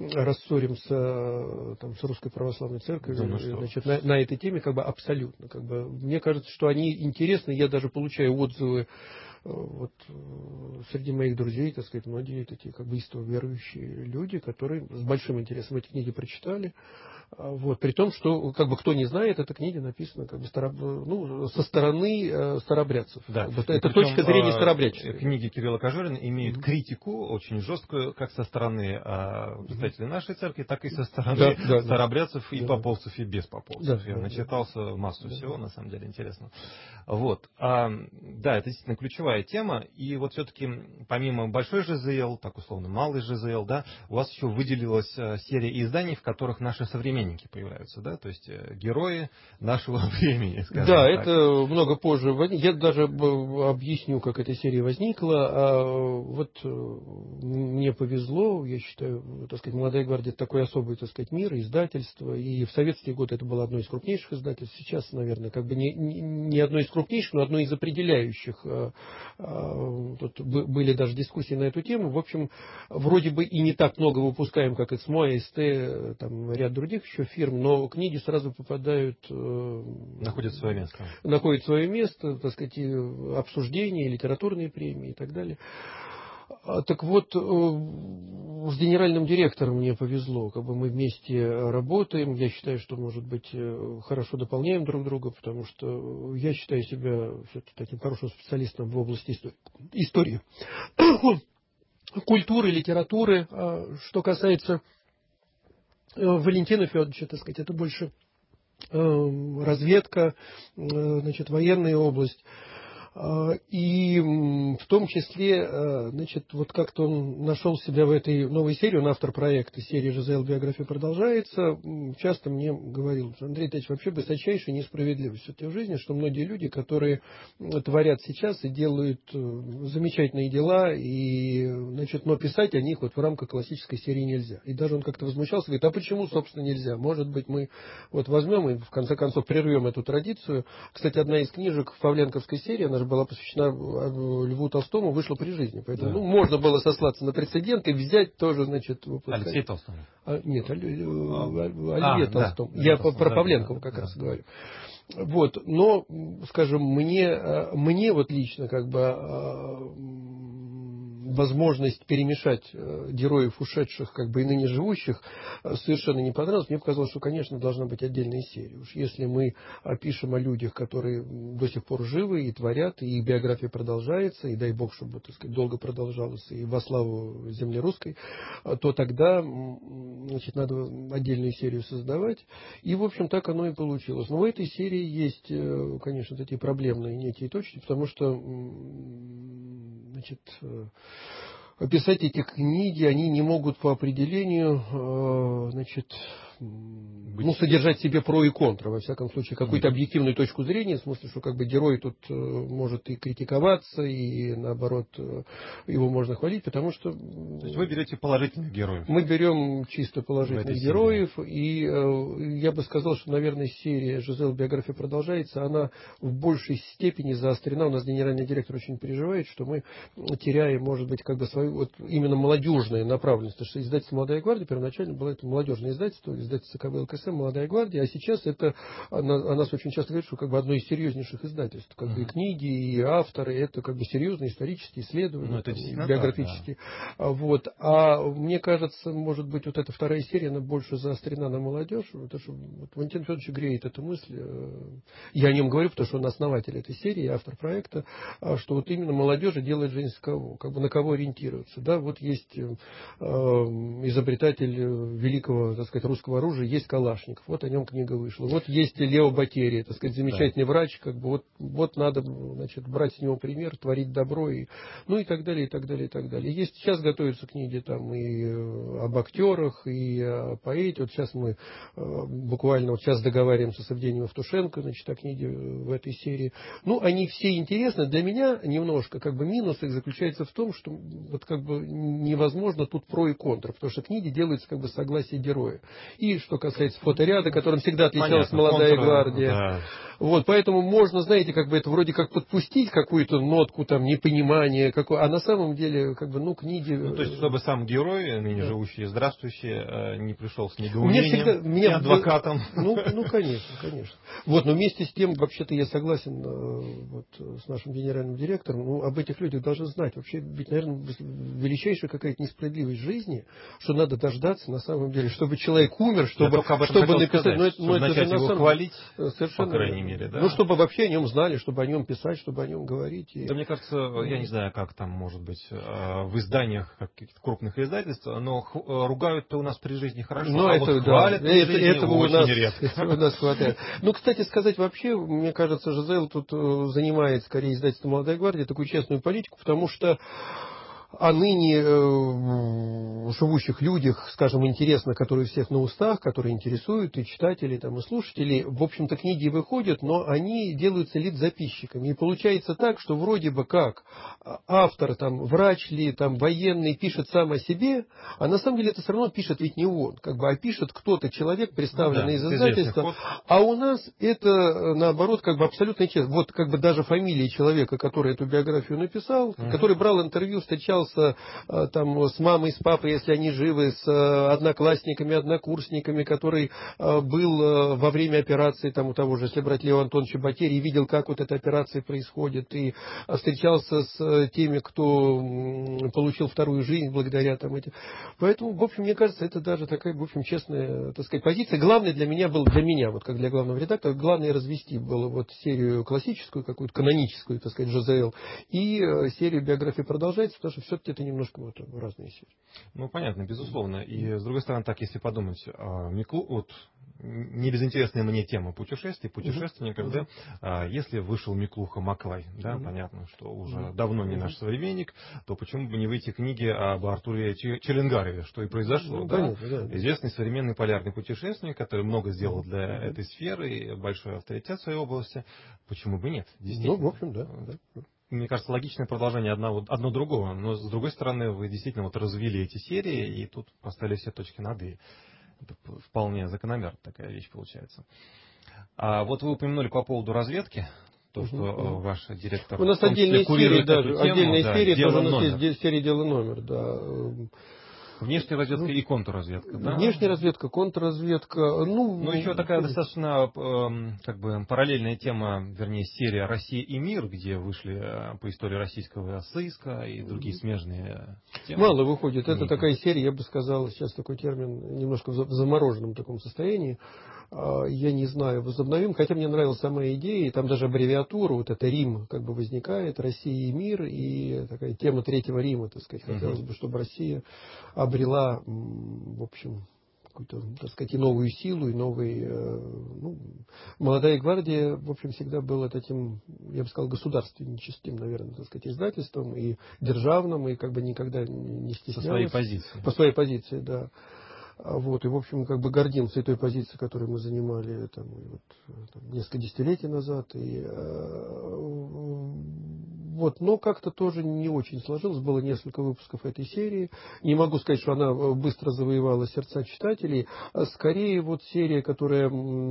рассоримся там, с Русской Православной Церковью, ну, значит, на этой теме, как бы абсолютно. Как бы, мне кажется, что они интересны, я даже получаю отзывы вот среди моих друзей, так сказать, многие такие как бы истово верующие люди, которые с большим интересом эти книги прочитали. Вот, при том, что как бы кто не знает, эта книга написана как бы со стороны старобрядцев. Да. Как бы, это точка зрения старобрядчества. Книги Кирилла Кожурина имеют критику очень жесткую, как со стороны представителей нашей церкви, так и со стороны старобрядцев и поповцев, и беспоповцев. Я начитался массу всего, на самом деле, интересно. Вот. Да, это действительно ключевая тема. И вот все-таки помимо большой ЖЗЛ, так условно малый ЖЗЛ, да, у вас еще выделилась серия изданий, в которых наши современники появляются, да, то есть герои нашего времени, скажем да, так. это много позже. Я даже объясню, как эта серия возникла. Вот мне повезло, я считаю, так сказать, «Молодая гвардия» — это такой особый, так сказать, мир, издательство. И в советские годы это было одно из крупнейших издательств. Сейчас, наверное, как бы не одно из крупнейших, но одно из определяющих. Тут были даже дискуссии на эту тему. В общем, вроде бы и не так много выпускаем, как ЭКСМО, АСТ, там ряд других еще фирм, но книги сразу попадают... Находят свое место. Находят свое место, так сказать, обсуждения, литературные премии и так далее. Так вот, с генеральным директором мне повезло, как бы мы вместе работаем, я считаю, что, может быть, хорошо дополняем друг друга, потому что я считаю себя все-таки таким хорошим специалистом в области истории, культуры, литературы. Что касается Валентина Федоровича, так сказать, это больше разведка, значит, военная область. И в том числе, значит, вот как-то он нашел себя в этой новой серии, он автор проекта серии «ЖЗЛ. Биография продолжается», часто мне говорил, что Андрей Ильич, вообще высочайшая несправедливость в жизни, что многие люди, которые творят сейчас и делают замечательные дела, и, значит, но писать о них вот в рамках классической серии нельзя. И даже он как-то возмущался, говорит, а почему, собственно, нельзя? Может быть, мы вот возьмем и в конце концов прервем эту традицию. Кстати, одна из книжек в Павленковской серии, она же была посвящена Льву Толстому, вышла при жизни. Поэтому можно было сослаться на прецедент и взять тоже, значит, выпускать. Алексей Толстому? Нет, о Льве Толстом. Да, я про Павленкова как раз говорю. Вот, но, скажем, мне вот лично как бы возможность перемешать героев ушедших, как бы и ныне живущих, совершенно не понравилось. Мне показалось, что, конечно, должна быть отдельная серия. Уж если мы пишем о людях, которые до сих пор живы и творят, и их биография продолжается, и дай бог, чтобы, так сказать, долго продолжалась и во славу земли русской, то тогда, значит, надо отдельную серию создавать. И, в общем, так оно и получилось. Но в этой серии есть, конечно, такие проблемные некие точки, потому что, значит, описать эти книги, они не могут по определению, значит, содержать в себе про и контра, во всяком случае, какую-то объективную точку зрения, в смысле, что как бы герой тут может и критиковаться, и наоборот его можно хвалить, потому что... То есть вы берете положительных героев? Мы берем чисто положительных героев, и я бы сказал, что, наверное, серия «ЖЗЛ. Биография продолжается», она в большей степени заострена. У нас генеральный директор очень переживает, что мы теряем, может быть, как бы свою вот именно молодежную направленность, потому что издательство «Молодая гвардия» первоначально было это молодежное издательство издательство КВЛКСМ «Молодая гвардия», а сейчас это, о нас очень часто говорят, что как бы одно из серьезнейших издательств, как бы и книги, и авторы, это как бы серьезные исторические исследования, там, биографические. Да. Вот. А мне кажется, может быть, вот эта вторая серия, она больше заострена на молодежь, потому что вот Валентин Федорович греет эту мысль. Я о нем говорю, потому что он основатель этой серии, автор проекта, что вот именно молодежи делает жизнь с кого, как бы на кого ориентируются. Да, вот есть изобретатель великого, так сказать, русского оружия, есть Калашников, вот о нем книга вышла. Вот есть Лео Батерия, так сказать, замечательный врач, как бы вот надо, значит, брать с него пример, творить добро, и, ну и так далее, и так далее, и так далее. Есть, сейчас готовятся книги там и об актерах, и о поэте. Вот сейчас мы буквально вот сейчас договариваемся с Евгением Евтушенко, значит, о книге в этой серии. Ну, они все интересны. Для меня немножко, как бы, минус их заключается в том, что вот как бы невозможно тут про и контр, потому что книги делаются как бы согласие героя. И что касается фоторяда, которым всегда отличалась «Молодая гвардия». Да. Вот, поэтому можно, знаете, как бы это вроде как подпустить какую-то нотку там непонимания, а на самом деле, как бы, ну, книги... Ну, то есть, чтобы сам герой, ныне живущий, здравствующий, не пришел с недоумением и адвокатом. Ну, конечно, конечно. Вот, но вместе с тем, вообще-то я согласен вот, с нашим генеральным директором, ну, об этих людях должны знать. Вообще, ведь, наверное, величайшая какая-то несправедливость жизни, что надо дождаться, на самом деле, чтобы человек умер, чтобы написать... Чтобы начать его хвалить, совершенно, по крайней мере, да? Ну, чтобы вообще о нем знали, чтобы о нем писать, чтобы о нем говорить. Да, мне кажется, я не знаю, как там, может быть, в изданиях каких-то крупных издательств, но ругают-то у нас при жизни хорошо, но а это, вот хвалят да, при жизни этого очень редко. У нас хватает. Ну, кстати сказать, вообще, мне кажется, Жизел тут занимает, скорее, издательство «Молодая гвардия» такую честную политику, потому что о ныне живущих людях, скажем, интересно, которые у всех на устах, которые интересуют и читателей, там, и слушателей. В общем-то, книги выходят, но они делаются литзаписчиками. И получается так, что вроде бы как автор, там, врач ли, там, военный пишет сам о себе, а на самом деле это все равно пишет ведь не он, как бы, а пишет кто-то, человек, представленный из издательства. А у нас это, наоборот, как бы абсолютно честно. Вот как бы даже фамилия человека, который эту биографию написал, который брал интервью, встречался там с мамой, с папой, если они живы, с одноклассниками, однокурсниками, который был во время операции, там у того же, если брать Лео Антоновича Батерии, видел, как вот эта операция происходит, и встречался с теми, кто получил вторую жизнь благодаря там этим. Поэтому, в общем, мне кажется, это даже такая, в общем, честная, так сказать, позиция. Главное для меня было, для меня, вот как для главного редактора, главное развести было вот серию классическую, какую-то каноническую, так сказать, ЖЗЛ, и серию биографии продолжается, потому что все-таки это немножко вот разные серии. Ну, понятно, безусловно. И, с другой стороны, так, если подумать, вот, не безинтересная мне тема путешествий, путешественников, да, если вышел Миклуха Маклай, да, понятно, что уже давно не наш современник, то почему бы не выйти книги об Артуре Челенгарове, что и произошло, да? Известный современный полярный путешественник, который много сделал для этой сферы и большой авторитет в своей области, почему бы нет, действительно. Ну, в общем, да. Мне кажется, логичное продолжение одно другого. Но, с другой стороны, вы действительно вот развили эти серии, и тут поставили все точки над «и». Это вполне закономерно такая вещь получается. А вот вы упомянули по поводу разведки, то, что ваш директор... У нас отдельные серии даже, отдельная серия, тоже у нас есть серия «Дело номер», да. Внешняя разведка и контрразведка, да? Внешняя разведка, контрразведка. Ну, еще такая достаточно как бы параллельная тема, вернее, серия «Россия и мир», где вышли по истории российского сыска и другие смежные темы. Мало выходит. Это такая серия, я бы сказал, сейчас такой термин, немножко в замороженном таком состоянии. Я не знаю, возобновим, хотя мне нравилась сама идея, и там даже аббревиатура, вот это Рим как бы возникает, Россия и мир, и такая тема Третьего Рима, так сказать, хотелось бы, чтобы Россия обрела, в общем, какую-то, так сказать, и новую силу, и новый, ну, «Молодая гвардия», в общем, всегда была таким, я бы сказал, государственническим, наверное, так сказать, издательством, и державным, и как бы никогда не стеснялась. По своей позиции. По своей позиции, да. Вот, и, в общем, как бы гордимся той позицией, которую мы занимали там, несколько десятилетий назад. И Вот, но как-то тоже не очень сложилось. Было несколько выпусков этой серии. Не могу сказать, что она быстро завоевала сердца читателей. Скорее, вот серия, которая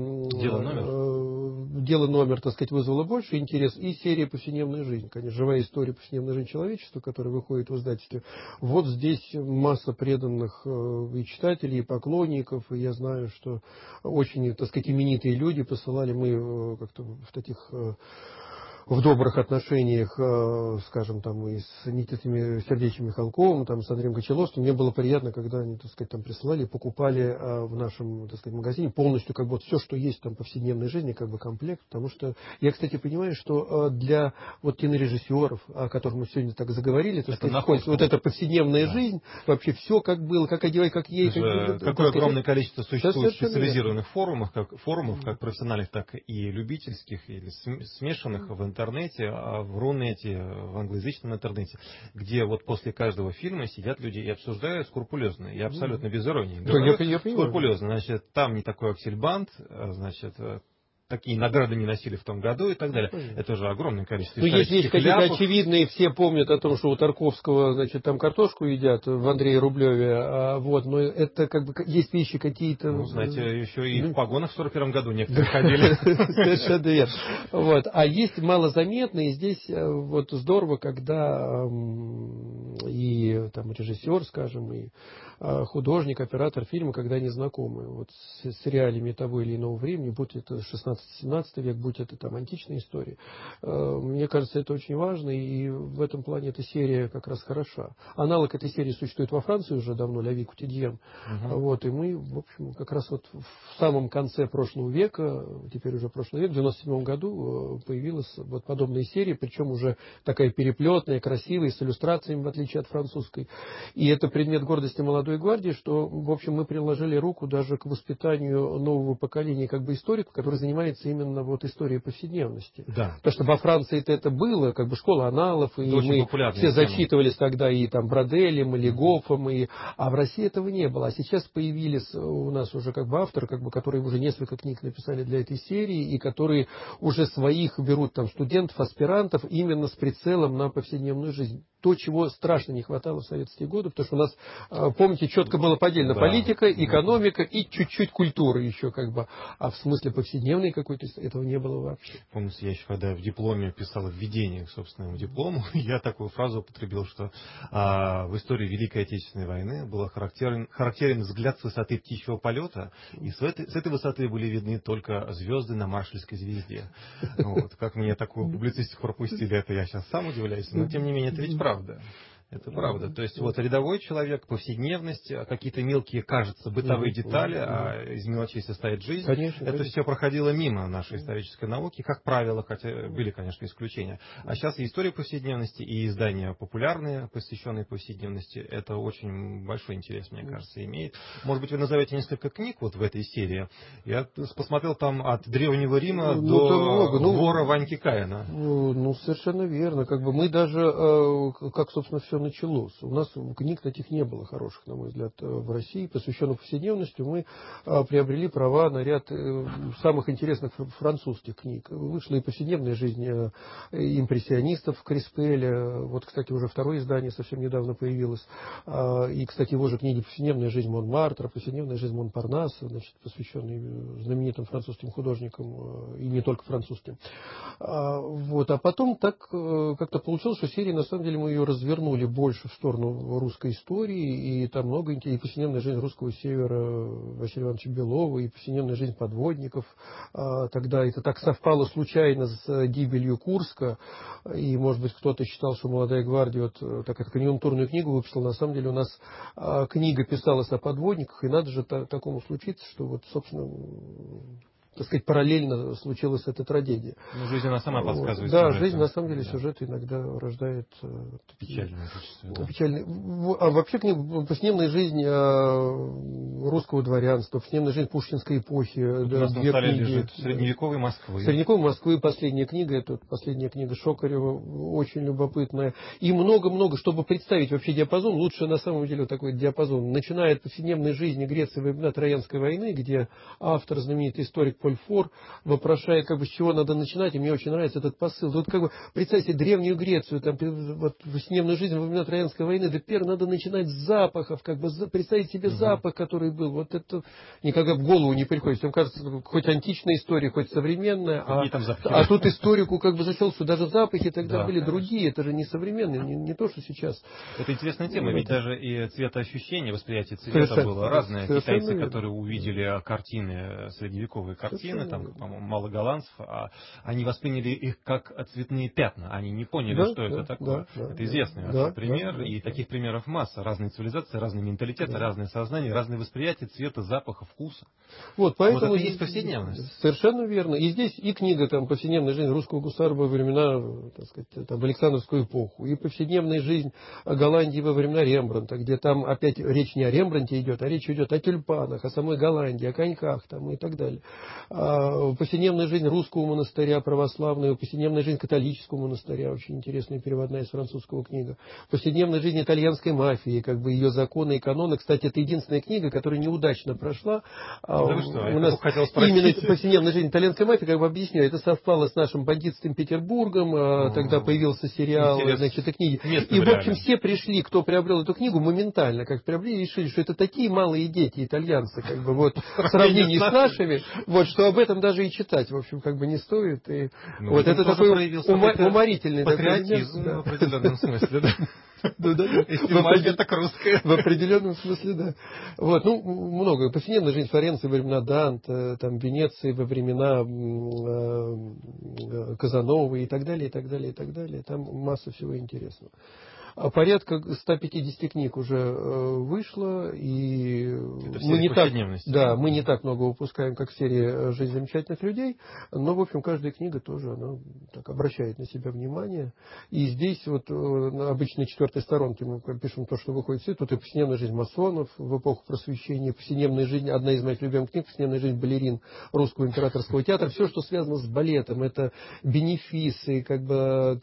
«Дело номер», так сказать, вызвала больше интерес. И серия «Повседневная жизнь». Конечно, живая история повседневной жизни человечества, которая выходит в издательстве. Вот здесь масса преданных и читателей, и поклонников. И я знаю, что очень, так сказать, именитые люди посылали. Мы как-то в таких... в добрых отношениях, скажем, там, и с Никитой Сергеевичем Михалковым, там, с Андреем Кочеловским. Мне было приятно, когда они, так сказать, там присылали, покупали в нашем, так сказать, магазине полностью, как бы, вот все, что есть там повседневной жизни, как бы комплект. Потому что я, кстати, понимаю, что для вот кинорежиссеров, о которых мы сегодня так заговорили, так сказать, вот эта повседневная жизнь, вообще все как было, как одевать, как ей. Какое огромное количество существует специализированных форумов, как профессиональных, так и любительских, или смешанных в интернете, в Рунете, в англоязычном интернете, где вот после каждого фильма сидят люди и обсуждают скрупулезно, и абсолютно без иронии. Я скрупулезно, значит, там не такой аксельбант, значит, такие награды не носили в том году и так далее. Это же огромное количество исторических есть какие-то очевидные, все помнят о том, что у Тарковского, значит, там картошку едят в Андрее Рублеве, вот, но это как бы есть вещи какие-то... Ну, знаете, еще и в погонах в 41 году некоторые ходили. Совершенно верно. Вот. А есть малозаметные, здесь вот здорово, когда и там режиссер, скажем, и художник, оператор фильма, когда они знакомы вот с реалиями того или иного времени, будь это 16-17 век, будь это там античная история. Мне кажется, это очень важно, и в этом плане эта серия как раз хороша. Аналог этой серии существует во Франции уже давно, «Ля Ви Котидьен». Вот, и мы, в общем, как раз вот в самом конце прошлого века, теперь уже прошлый век, в 97 году появилась вот подобная серия, причем уже такая переплетная, красивая, с иллюстрациями, в отличие от французской. И это предмет гордости молодой гвардии, что, в общем, мы приложили руку даже к воспитанию нового поколения как бы историков, который занимается именно вот историей повседневности. Да. Потому что во Франции это было, как бы школа аналов, и мы все зачитывались тогда и там Броделем, и Легофом, а в России этого не было. А сейчас появились у нас уже как бы авторы, как бы, которые уже несколько книг написали для этой серии, и которые уже своих берут там студентов, аспирантов именно с прицелом на повседневную жизнь. То, чего страшно не хватало в советские годы, потому что у нас, помните, четко было поделено политика, экономика и чуть-чуть культура еще как бы. А в смысле повседневной какой-то этого не было вообще. Помните, я еще когда в дипломе писал введение к собственному диплому, я такую фразу употребил, что в истории Великой Отечественной войны был характерен взгляд с высоты птичьего полета, и с этой высоты были видны только звезды на маршальской звезде. Вот. Как мне такую публицистику пропустили, это я сейчас сам удивляюсь, но тем не менее это ведь правда. Это правда. То есть вот рядовой человек, повседневность, какие-то мелкие, кажется, бытовые детали, а из мелочей состоит жизнь. Конечно, это все проходило мимо нашей исторической науки, как правило, хотя были, конечно, исключения. А сейчас и история повседневности, и издания популярные, посвященные повседневности, это очень большой интерес, мне кажется, имеет. Может быть, вы назовете несколько книг вот в этой серии. Я посмотрел там от Древнего Рима до вора Ваньки Каина. Ну, совершенно верно. Как бы мы даже, как, собственно, все началось. У нас книг таких не было хороших, на мой взгляд, в России, посвященных повседневности. Мы приобрели права на ряд самых интересных французских книг. Вышла и повседневная жизнь импрессионистов Криспеля. Вот, кстати, уже второе издание совсем недавно появилось. И, кстати, его же книги «Повседневная жизнь Монмартра», «Повседневная жизнь Монпарнаса», значит, посвященные знаменитым французским художникам, и не только французским. Вот. А потом так как-то получилось, что серия, на самом деле, мы ее развернули больше в сторону русской истории, и там много интересного. И повседневная жизнь русского севера Василия Ивановича Белова, и повседневная жизнь подводников. Тогда это так совпало случайно с гибелью Курска, и, может быть, кто-то считал, что «Молодая гвардия» вот так конъюнктурную книгу выпустила. На самом деле у нас книга писалась о подводниках, и надо же такому случиться, что вот, собственно, так сказать, параллельно случилась эта трагедия. Ну, жизнь, она сама подсказывает. Да, жизнь, на самом деле, сюжет иногда рождает печальные. А вообще, повседневная жизнь русского дворянства, повседневная жизнь пушкинской эпохи. У нас на столе лежит «Средневековой Москвы». «Средневековой Москвы», последняя книга, это последняя книга Шокарева, очень любопытная. И много-много, чтобы представить вообще диапазон, лучше на самом деле вот такой диапазон. Начиная от повседневной жизни Греции во времена Троянской войны, где автор, знаменитый историк Поль Фор вопрошает, как бы, с чего надо начинать, и мне очень нравится этот посыл. Вот как бы представьте Древнюю Грецию, там, вот, повседневную жизнь во времена Троянской войны, да первое надо начинать с запахов, как бы представить себе запах, который был. Вот это никогда в голову не приходит. Всем кажется, хоть античная история, хоть современная, а тут историку как бы зашел, что даже запахи тогда были другие, это же не современные, не то, что сейчас. Это интересная тема, ведь даже и цветоощущение, восприятие цвета было разное. Китайцы, которые увидели картины, средневековые картины, там, по-моему, мало голландцев, они восприняли их как цветные пятна, они не поняли, что это такое. Это известный пример, и таких примеров масса. Разные цивилизации, разные менталитеты, разные сознания, разные восприятия цвета, запаха, вкуса. Вот, поэтому вот это есть повседневность. Совершенно верно. И здесь и книга там «Повседневная жизнь русского государства во времена, так сказать, там, в Александровскую эпоху», и «Повседневная жизнь Голландии во времена Рембрандта», где там опять речь не о Рембрандте идет, а речь идет о тюльпанах, о самой Голландии, о коньках там, и так далее. «Повседневная жизнь русского монастыря православного», «Повседневная жизнь католического монастыря», очень интересная переводная из французского книга, «Повседневная жизнь итальянской мафии», как бы ее законы и каноны. Кстати, это единственная книга, которая неудачно прошла. У нас именно «Повседневная жизнь итальянской мафии», как бы объясню, это совпало с нашим бандитским Петербургом, тогда появился сериал, значит, и книги. И, в общем, все пришли, кто приобрел эту книгу, моментально, как приобрели, решили, что это такие малые дети, итальянцы, как бы, вот, в сравнении с нашими, вот, что об этом даже и читать, в общем, как бы не стоит. И вот это такой уморительный патриотизм в определенном смысле, да? Это русское. В определенном смысле, да. Вот, ну, много. Повседневная жизнь Флоренции во времена Данте, там, Венеции во времена Казановы и так далее, и так далее, и так далее. Там масса всего интересного. Порядка 150 книг уже вышло, и мы не так много выпускаем, как в серии «Жизнь замечательных людей», но, в общем, каждая книга тоже она так обращает на себя внимание. И здесь вот на обычной 4-й сторонке мы пишем то, что выходит в свет. Тут и повседневная жизнь масонов в эпоху Просвещения, повседневная жизнь, одна из моих любимых книг, повседневная жизнь балерин Русского императорского театра. Все, что связано с балетом, это бенефисы, как бы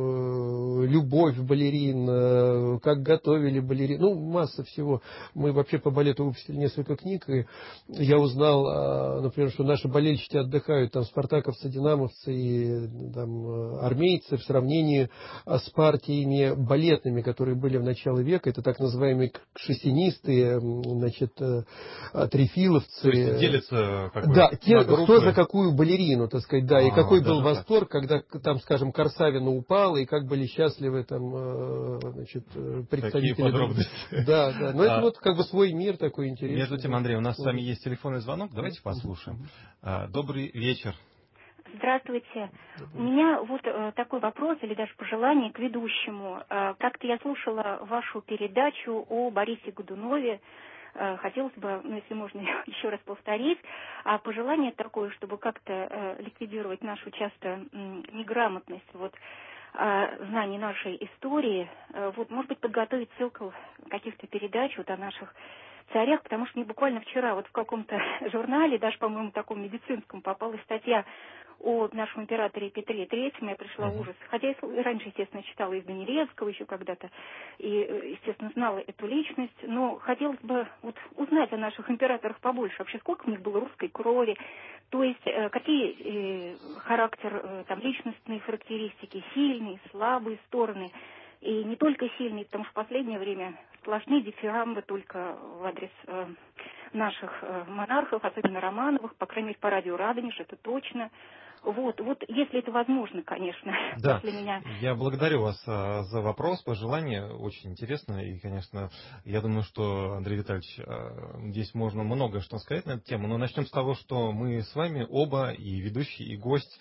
там любовь балерин, как готовили балерин, ну, масса всего. Мы вообще по балету выпустили несколько книг, и я узнал, например, что наши болельщики отдыхают, там, спартаковцы, динамовцы и там, армейцы в сравнении с партиями балетными, которые были в начале века. Это так называемые кшесинисты, значит, трифиловцы. То есть делятся как бы да, на группы. кто за какую балерину, так сказать, да, и какой был восторг, когда там, скажем, Корсавина упала, и как были счастливы там, значит, представители. Такие подробности. Да, да. Но это вот как бы свой мир такой интересный. Между тем, Андрей, у нас с вами есть телефонный звонок. Давайте послушаем. Добрый вечер. Здравствуйте. У меня вот такой вопрос или даже пожелание к ведущему. Как-то я слушала вашу передачу о Борисе Годунове. Хотелось бы, ну, если можно, еще раз повторить. А пожелание такое, чтобы как-то ликвидировать нашу часто неграмотность, вот, знаний нашей истории, вот, может быть, подготовить цикл каких-то передач вот о наших царях, потому что мне буквально вчера вот в каком-то журнале, даже, по-моему, таком медицинском, попалась статья о нашем императоре Петре Третьем, я пришла в ужас. Хотя я раньше, естественно, читала из Данилевского еще когда-то, и, естественно, знала эту личность, но хотелось бы вот узнать о наших императорах побольше. Вообще, сколько у них было русской крови, то есть какие характер, там, личностные характеристики, сильные, слабые стороны. И не только сильные, потому что в последнее время сплошные дифирамбы только в адрес наших монархов, особенно Романовых, по крайней мере, по радио Радонеж, это точно. Вот, если это возможно, конечно. Да, для меня. Я благодарю вас за вопрос, пожелание, очень интересно. И, конечно, я думаю, что, Андрей Витальевич, здесь можно много что сказать на эту тему. Но начнем с того, что мы с вами оба, и ведущий, и гость,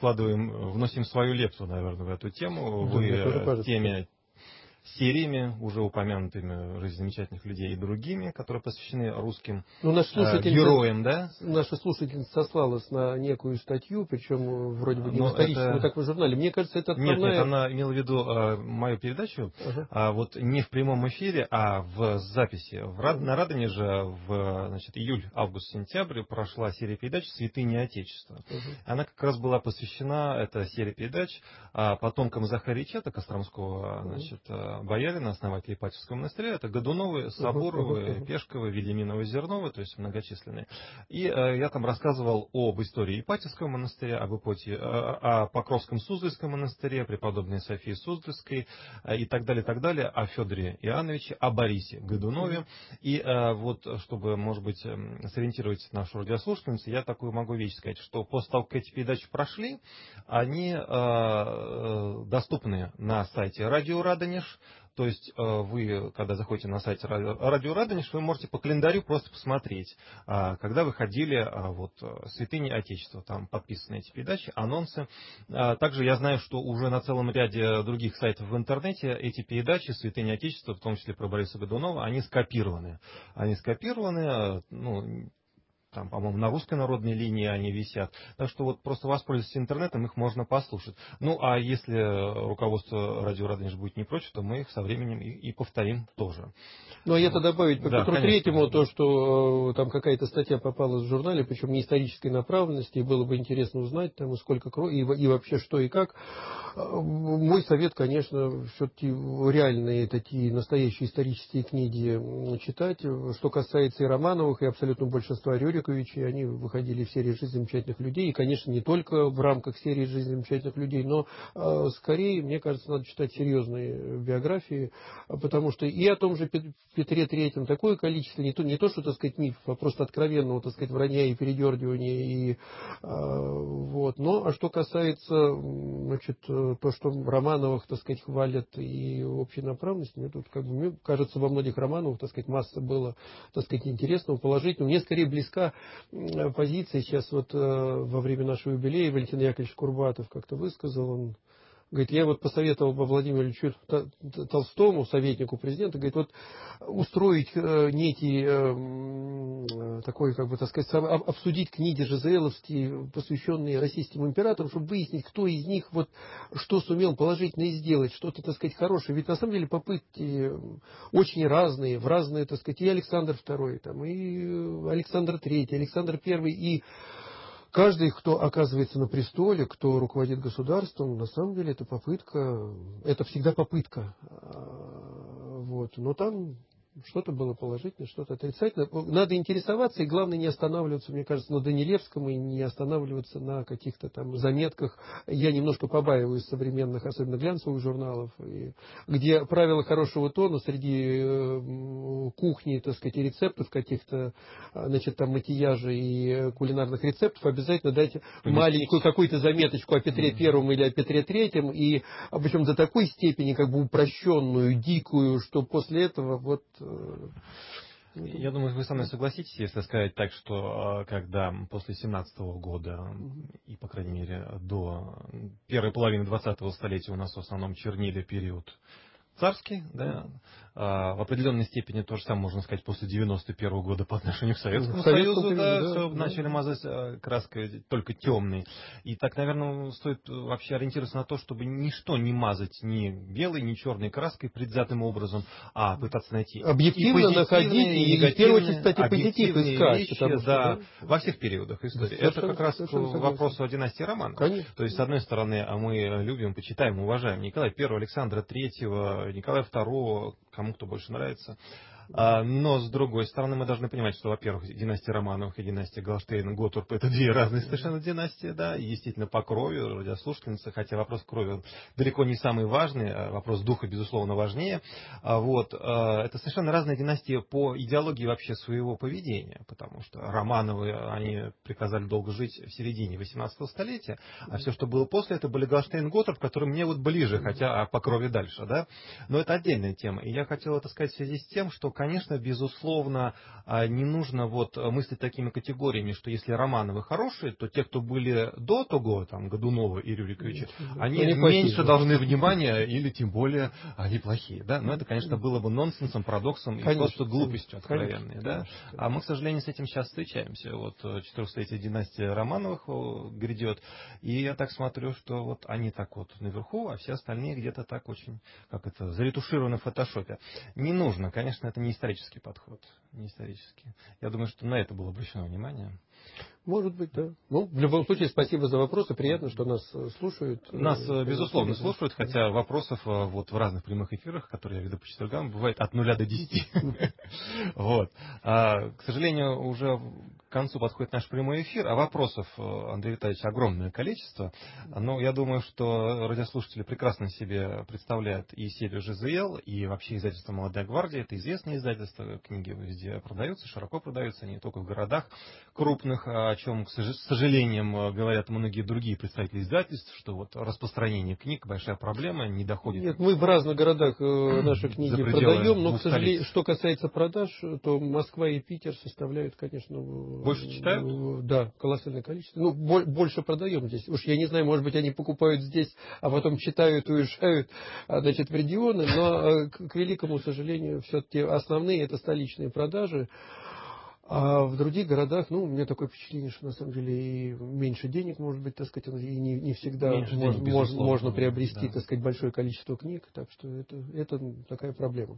вносим свою лепту, наверное, в эту тему. Вы в теме сериями, уже упомянутыми «Жизнь замечательных людей» и другими, которые посвящены русским героям, да? Наша слушательница сослалась на некую статью, причем вроде бы не в историческом таком журнале. Мне кажется, это основная... Нет, она имела в виду мою передачу, вот не в прямом эфире, а в записи. На Радонеже в июль-август-сентябрь прошла серия передач «Святыни Отечества». Она как раз была посвящена, эта серия передач, потомкам Захария Чата Костромского, боярина, основатели Ипатьевского монастыря. Это Годуновы, Соборовы, Пешковы, Вильяминовы, Зерновы, то есть многочисленные. И я там рассказывал об истории Ипатьевского монастыря, о Покровском Суздальском монастыре, преподобной Софии Суздальской и так далее, о Федоре Иоанновиче, о Борисе Годунове. И вот, чтобы, может быть, сориентировать нашу радиослушательницу, я такую могу вещь сказать, что после того, как эти передачи прошли, они доступны на сайте Радио Радонеж. То есть вы, когда заходите на сайт Радио Радонеж, вы можете по календарю просто посмотреть, когда выходили святыни Отечества. Там подписаны эти передачи, анонсы. Также я знаю, что уже на целом ряде других сайтов в интернете эти передачи святыни Отечества, в том числе про Бориса Годунова, они скопированы. Там, по-моему, на русской народной линии они висят. Так что вот просто воспользуйтесь интернетом, их можно послушать. Ну, а если руководство Радио Радонеж будет не прочь, то мы их со временем и повторим тоже. Ну, а я-то добавить по Петру Третьему то, да. что там какая-то статья попала в журнале, причем не исторической направленности, и было бы интересно узнать, там, сколько крови, и вообще что и как. Мой совет, конечно, все-таки реальные такие настоящие исторические книги читать. Что касается и Романовых, и абсолютно большинства Рюриковичей, они выходили в серии «Жизнь замечательных людей». И, конечно, не только в рамках серии «Жизнь замечательных людей», но скорее, мне кажется, надо читать серьезные биографии, потому что и о том же Петре Третьем такое количество, не то, что, так сказать, мифов, а просто откровенного, так сказать, вранья и передергивания. Но, а что касается, значит, то, что Романовых, так сказать, хвалят и общей направленности, мне тут, мне кажется, во многих Романовых, так сказать, масса было, так сказать, интересного, положительного. Мне скорее близка позиция сейчас во время нашего юбилея Валентин Яковлевич Курбатов как-то высказал, он говорит, я посоветовал бы Владимиру Ильичу Толстому, советнику президента, говорит, устроить некий такой, обсудить книги жизеловские, посвященные российским императорам, чтобы выяснить, кто из них что сумел положительно сделать, что-то, так сказать, хорошее. Ведь на самом деле попытки очень разные, в разные, так сказать, и Александр II, и Александр III, Александр I, и каждый, кто оказывается на престоле, кто руководит государством, на самом деле это всегда попытка. Но там что-то было положительное, что-то отрицательное. Надо интересоваться и, главное, не останавливаться, мне кажется, на Данилевском и не останавливаться на каких-то там заметках. Я немножко побаиваюсь современных, особенно глянцевых журналов, где правила хорошего тона среди кухни, так сказать, и рецептов каких-то, значит, там макияжа и кулинарных рецептов обязательно дайте маленькую какую-то заметочку о Петре Первом или о Петре Третьем, и причем до такой степени упрощенную, дикую, что после этого Я думаю, вы со мной согласитесь, если сказать так, что когда после 17-го года и, по крайней мере, до первой половины 20-го столетия у нас в основном чернили период царский, да, в определенной степени то же самое можно сказать после 91-го года по отношению к Советскому Союзу, все начали мазать краской только темной. И так, наверное, стоит вообще ориентироваться на то, чтобы ничто не мазать ни белой, ни черной краской предвзятым образом, а пытаться найти объективно находить и в первую очередь, кстати, позитив искать. Вещи, да, во всех периодах истории. Это как раз к вопросу о династии Романовых. То есть, с одной стороны, мы любим, почитаем, уважаем Николая I, Александра III, Николая II, кому кто больше нравится. Но, с другой стороны, мы должны понимать, что, во-первых, династия Романовых и династия Галштейн-Готорп — это две разные совершенно династии, да, и действительно по крови, радиослушательница, хотя вопрос крови далеко не самый важный, вопрос духа, безусловно, важнее. Это совершенно разные династии по идеологии вообще своего поведения, потому что Романовы, они приказали долго жить в середине 18 столетия, а все, что было после, это были Галштейн-Готорп, которые мне ближе, хотя по крови дальше, да, но это отдельная тема. И я хотел это сказать в связи с тем, что, конечно, безусловно, не нужно мыслить такими категориями, что если Романовы хорошие, то те, кто были до того, там, Годунова и Рюриковича, они меньше должны внимания, или тем более они плохие. Да? Но это, конечно, было бы нонсенсом, парадоксом и просто глупостью откровенной. Да? А мы, к сожалению, с этим сейчас встречаемся. 400-летие династии Романовых грядет, и я так смотрю, что они так наверху, а все остальные где-то так очень, заретушированы в фотошопе. Не нужно, конечно, это не исторический подход. Не исторический. Я думаю, что на это было обращено внимание. Может быть, да. Ну, в любом случае, спасибо за вопросы. Приятно, что нас слушают. Нас, безусловно, слушают, хотя вопросов вот в разных прямых эфирах, которые я веду по четвергам, бывает от 0 до 10. Вот. К сожалению, уже к концу подходит наш прямой эфир, а вопросов, Андрей Витальевич, огромное количество. Но я думаю, что радиослушатели прекрасно себе представляют и серию ЖЗЛ, и вообще издательство «Молодая гвардия». Это известные издательства, книги везде продаются, широко продаются, не только в городах крупных, о чем, к сожалению, говорят многие другие представители издательств, что вот распространение книг большая проблема, не доходит. Нет, мы в разных городах наши книги продаем, но, к сожалению, что касается продаж, то Москва и Питер составляют, конечно... Больше читают? Да, колоссальное количество. Ну, больше продаем здесь. Уж я не знаю, может быть, они покупают здесь, а потом читают и уезжают, значит, в регионы, но, к великому сожалению, все-таки основные это столичные продажи. А в других городах, ну, у меня такое впечатление, что на самом деле и меньше денег, может быть, так сказать, и не всегда можно приобрести, да, так сказать, большое количество книг, так что это такая проблема.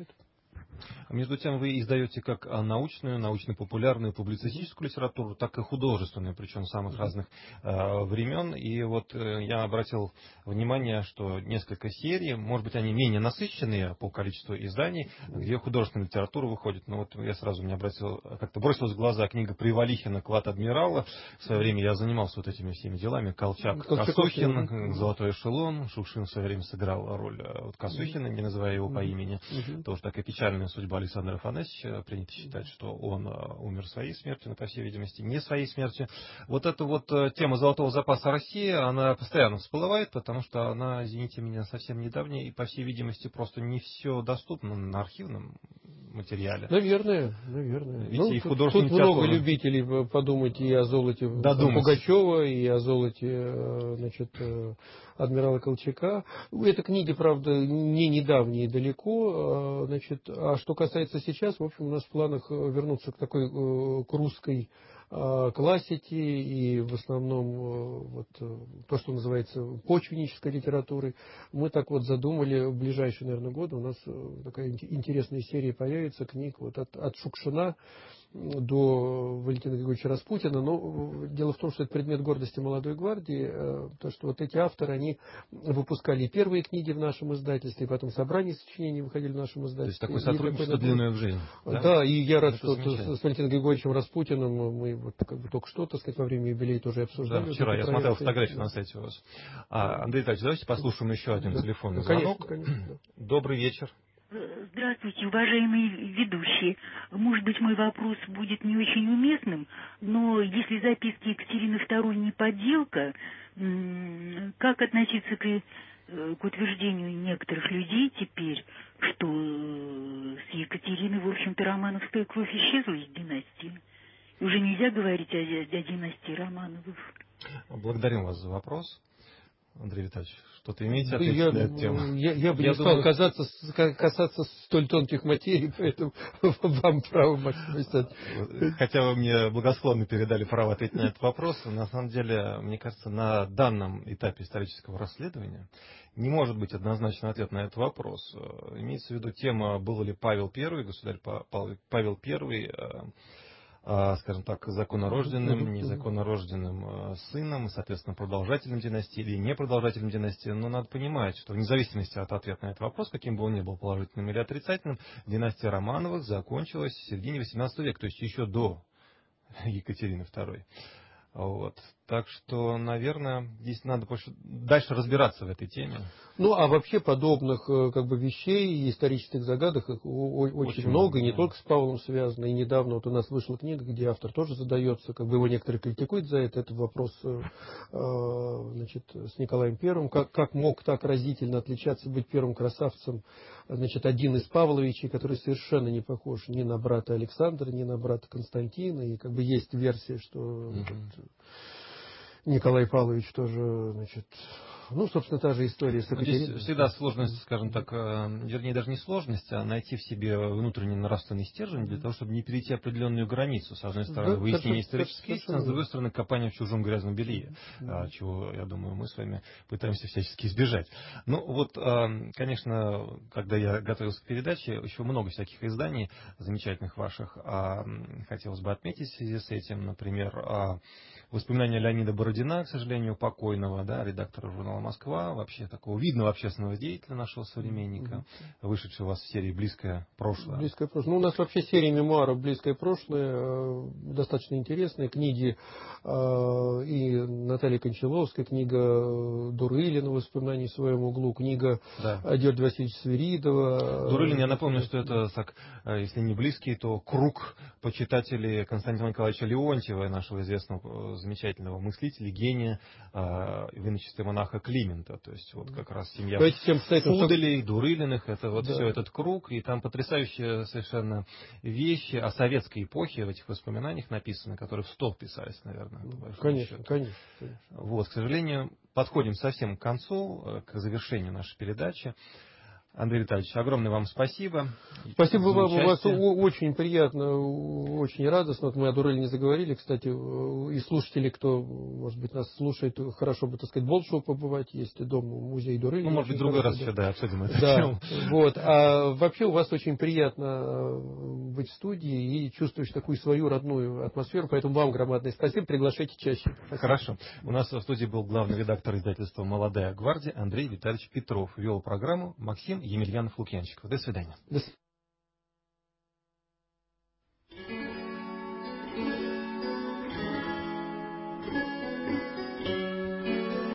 А между тем вы издаете как научную, научно-популярную, публицистическую литературу, так и художественную, причем самых разных времен. И вот я обратил внимание, что несколько серий, может быть, они менее насыщенные по количеству изданий, где художественная литература выходит. Но вот я сразу мне обратил, как-то бросилась в глаза книга Привалихина «Клад адмирала». В свое время я занимался вот этими всеми делами. Колчак, Косухин, «Золотой эшелон». Шукшин в свое время сыграл роль Косухина, не называя его по имени. Тоже такая печальная судьба Александра Афанасьевича. Принято считать, что он умер своей смертью, но, по всей видимости, не своей смертью. Вот эта вот тема золотого запаса России, она постоянно всплывает, потому что она, извините меня, совсем недавняя, и, по всей видимости, просто не все доступно на архивном материале. Наверное. Ведь и тут много любителей подумать и о золоте Пугачева, и о золоте, значит, адмирала Колчака. Это книги, правда, не недавние далеко. Значит, а что касается сейчас, в общем, у нас в планах вернуться к такой к русской классике и в основном вот то, что называется почвеннической литературой. Мы так вот задумали в ближайшие, наверное, годы у нас такая интересная серия появится книг вот от Шукшина до Валентина Григорьевича Распутина. Но дело в том, что это предмет гордости «Молодой гвардии», то, что вот эти авторы, они выпускали первые книги в нашем издательстве, и потом собрания сочинений выходили в нашем издательстве. То есть такое сотрудничество длинное в жизни. Да, и я рад, что с Валентином Григорьевичем Распутиным мы вот как бы только что, так сказать, во время юбилея тоже обсуждали. Да, вчера я смотрел фотографии на сайте у вас. Андрей Витальевич, давайте послушаем еще один телефонный звонок. Конечно. Добрый вечер. Здравствуйте, уважаемые ведущие. Может быть, мой вопрос будет не очень уместным, но если записки Екатерины II не подделка, как относиться к утверждению некоторых людей теперь, что с Екатериной, в общем-то, романовская кровь исчезла из династии? Уже нельзя говорить о династии Романовых. Благодарим вас за вопрос. Андрей Витальевич, что-то имеете ответить на эту тему? Я бы не стал касаться столь тонких материй, поэтому вам право, Максим. Хотя вы мне благосклонно передали право ответить на этот вопрос, на самом деле, мне кажется, на данном этапе исторического расследования не может быть однозначного ответа на этот вопрос. Имеется в виду тема, был ли Павел I, государь Павел I, скажем так, законнорожденным, незаконнорожденным сыном, соответственно, продолжателем династии или непродолжателем династии. Но надо понимать, что вне зависимости от ответа на этот вопрос, каким бы он ни был, положительным или отрицательным, династия Романовых закончилась в середине XVIII века, то есть еще до Екатерины II. Вот. Так что, наверное, здесь надо дальше разбираться в этой теме. Ну, а вообще подобных как бы вещей и исторических загадок очень много, и не только с Павлом связано. И недавно вот у нас вышла книга, где автор тоже задается, как бы его некоторые критикуют за это. Это вопрос значит, с Николаем I. Как мог так разительно отличаться, быть первым красавцем, значит, один из Павловичей, который совершенно не похож ни на брата Александра, ни на брата Константина. И как бы есть версия, что Николай Павлович тоже, значит, Ну, собственно, та же история с Екатериной. Здесь всегда сложность, скажем так, вернее, даже не сложность, а найти в себе внутренний нравственный стержень для того, чтобы не перейти определенную границу. С одной стороны, выяснение исторических истин, с другой стороны, копание в чужом грязном белье, чего, я думаю, мы с вами пытаемся всячески избежать. Ну, вот, конечно, когда я готовился к передаче, еще много всяких изданий замечательных ваших хотелось бы отметить в связи с этим, например, воспоминания Леонида Бородина, к сожалению, покойного, да, редактора журнала «Москва», вообще такого видного общественного деятеля нашего современника, вышедшего у вас в серии «Близкое прошлое». «Близкое прошлое». Ну, у нас вообще серия мемуаров «Близкое прошлое», достаточно интересные книги. И Натальи Кончаловской, книга Дурылина «Воспоминания в своем углу», книга Георгия Васильевича Свиридова. Дурылин, я напомню, что это, так, если не близкий, то круг почитателей Константина Николаевича Леонтьева, нашего известного замечательного мыслителя, гения, в иночестве монаха Климента. То есть вот как раз семья Фуделей, Дурылиных, это вот все этот круг, и там потрясающие совершенно вещи о советской эпохе в этих воспоминаниях написаны, которые в стол писались, наверное. Конечно. Вот, к сожалению, подходим совсем к концу, к завершению нашей передачи. Андрей Витальевич, огромное вам спасибо. Спасибо вам, у вас очень приятно, очень радостно. Вот мы о Дурылине заговорили, кстати, и слушатели, кто, может быть, нас слушает, хорошо бы, так сказать, в Болшево побывать, есть дом, музей Дурылина. Ну, может быть, в другой раз еще, обсудим это. Да, вот. А вообще у вас очень приятно быть в студии и чувствуешь такую свою родную атмосферу, поэтому вам громадное спасибо, приглашайте чаще. Спасибо. Хорошо. У нас в студии был главный редактор издательства «Молодая гвардия» Андрей Витальевич Петров. Вел программу Максим Емельянов-Лукьянчиков. До свидания.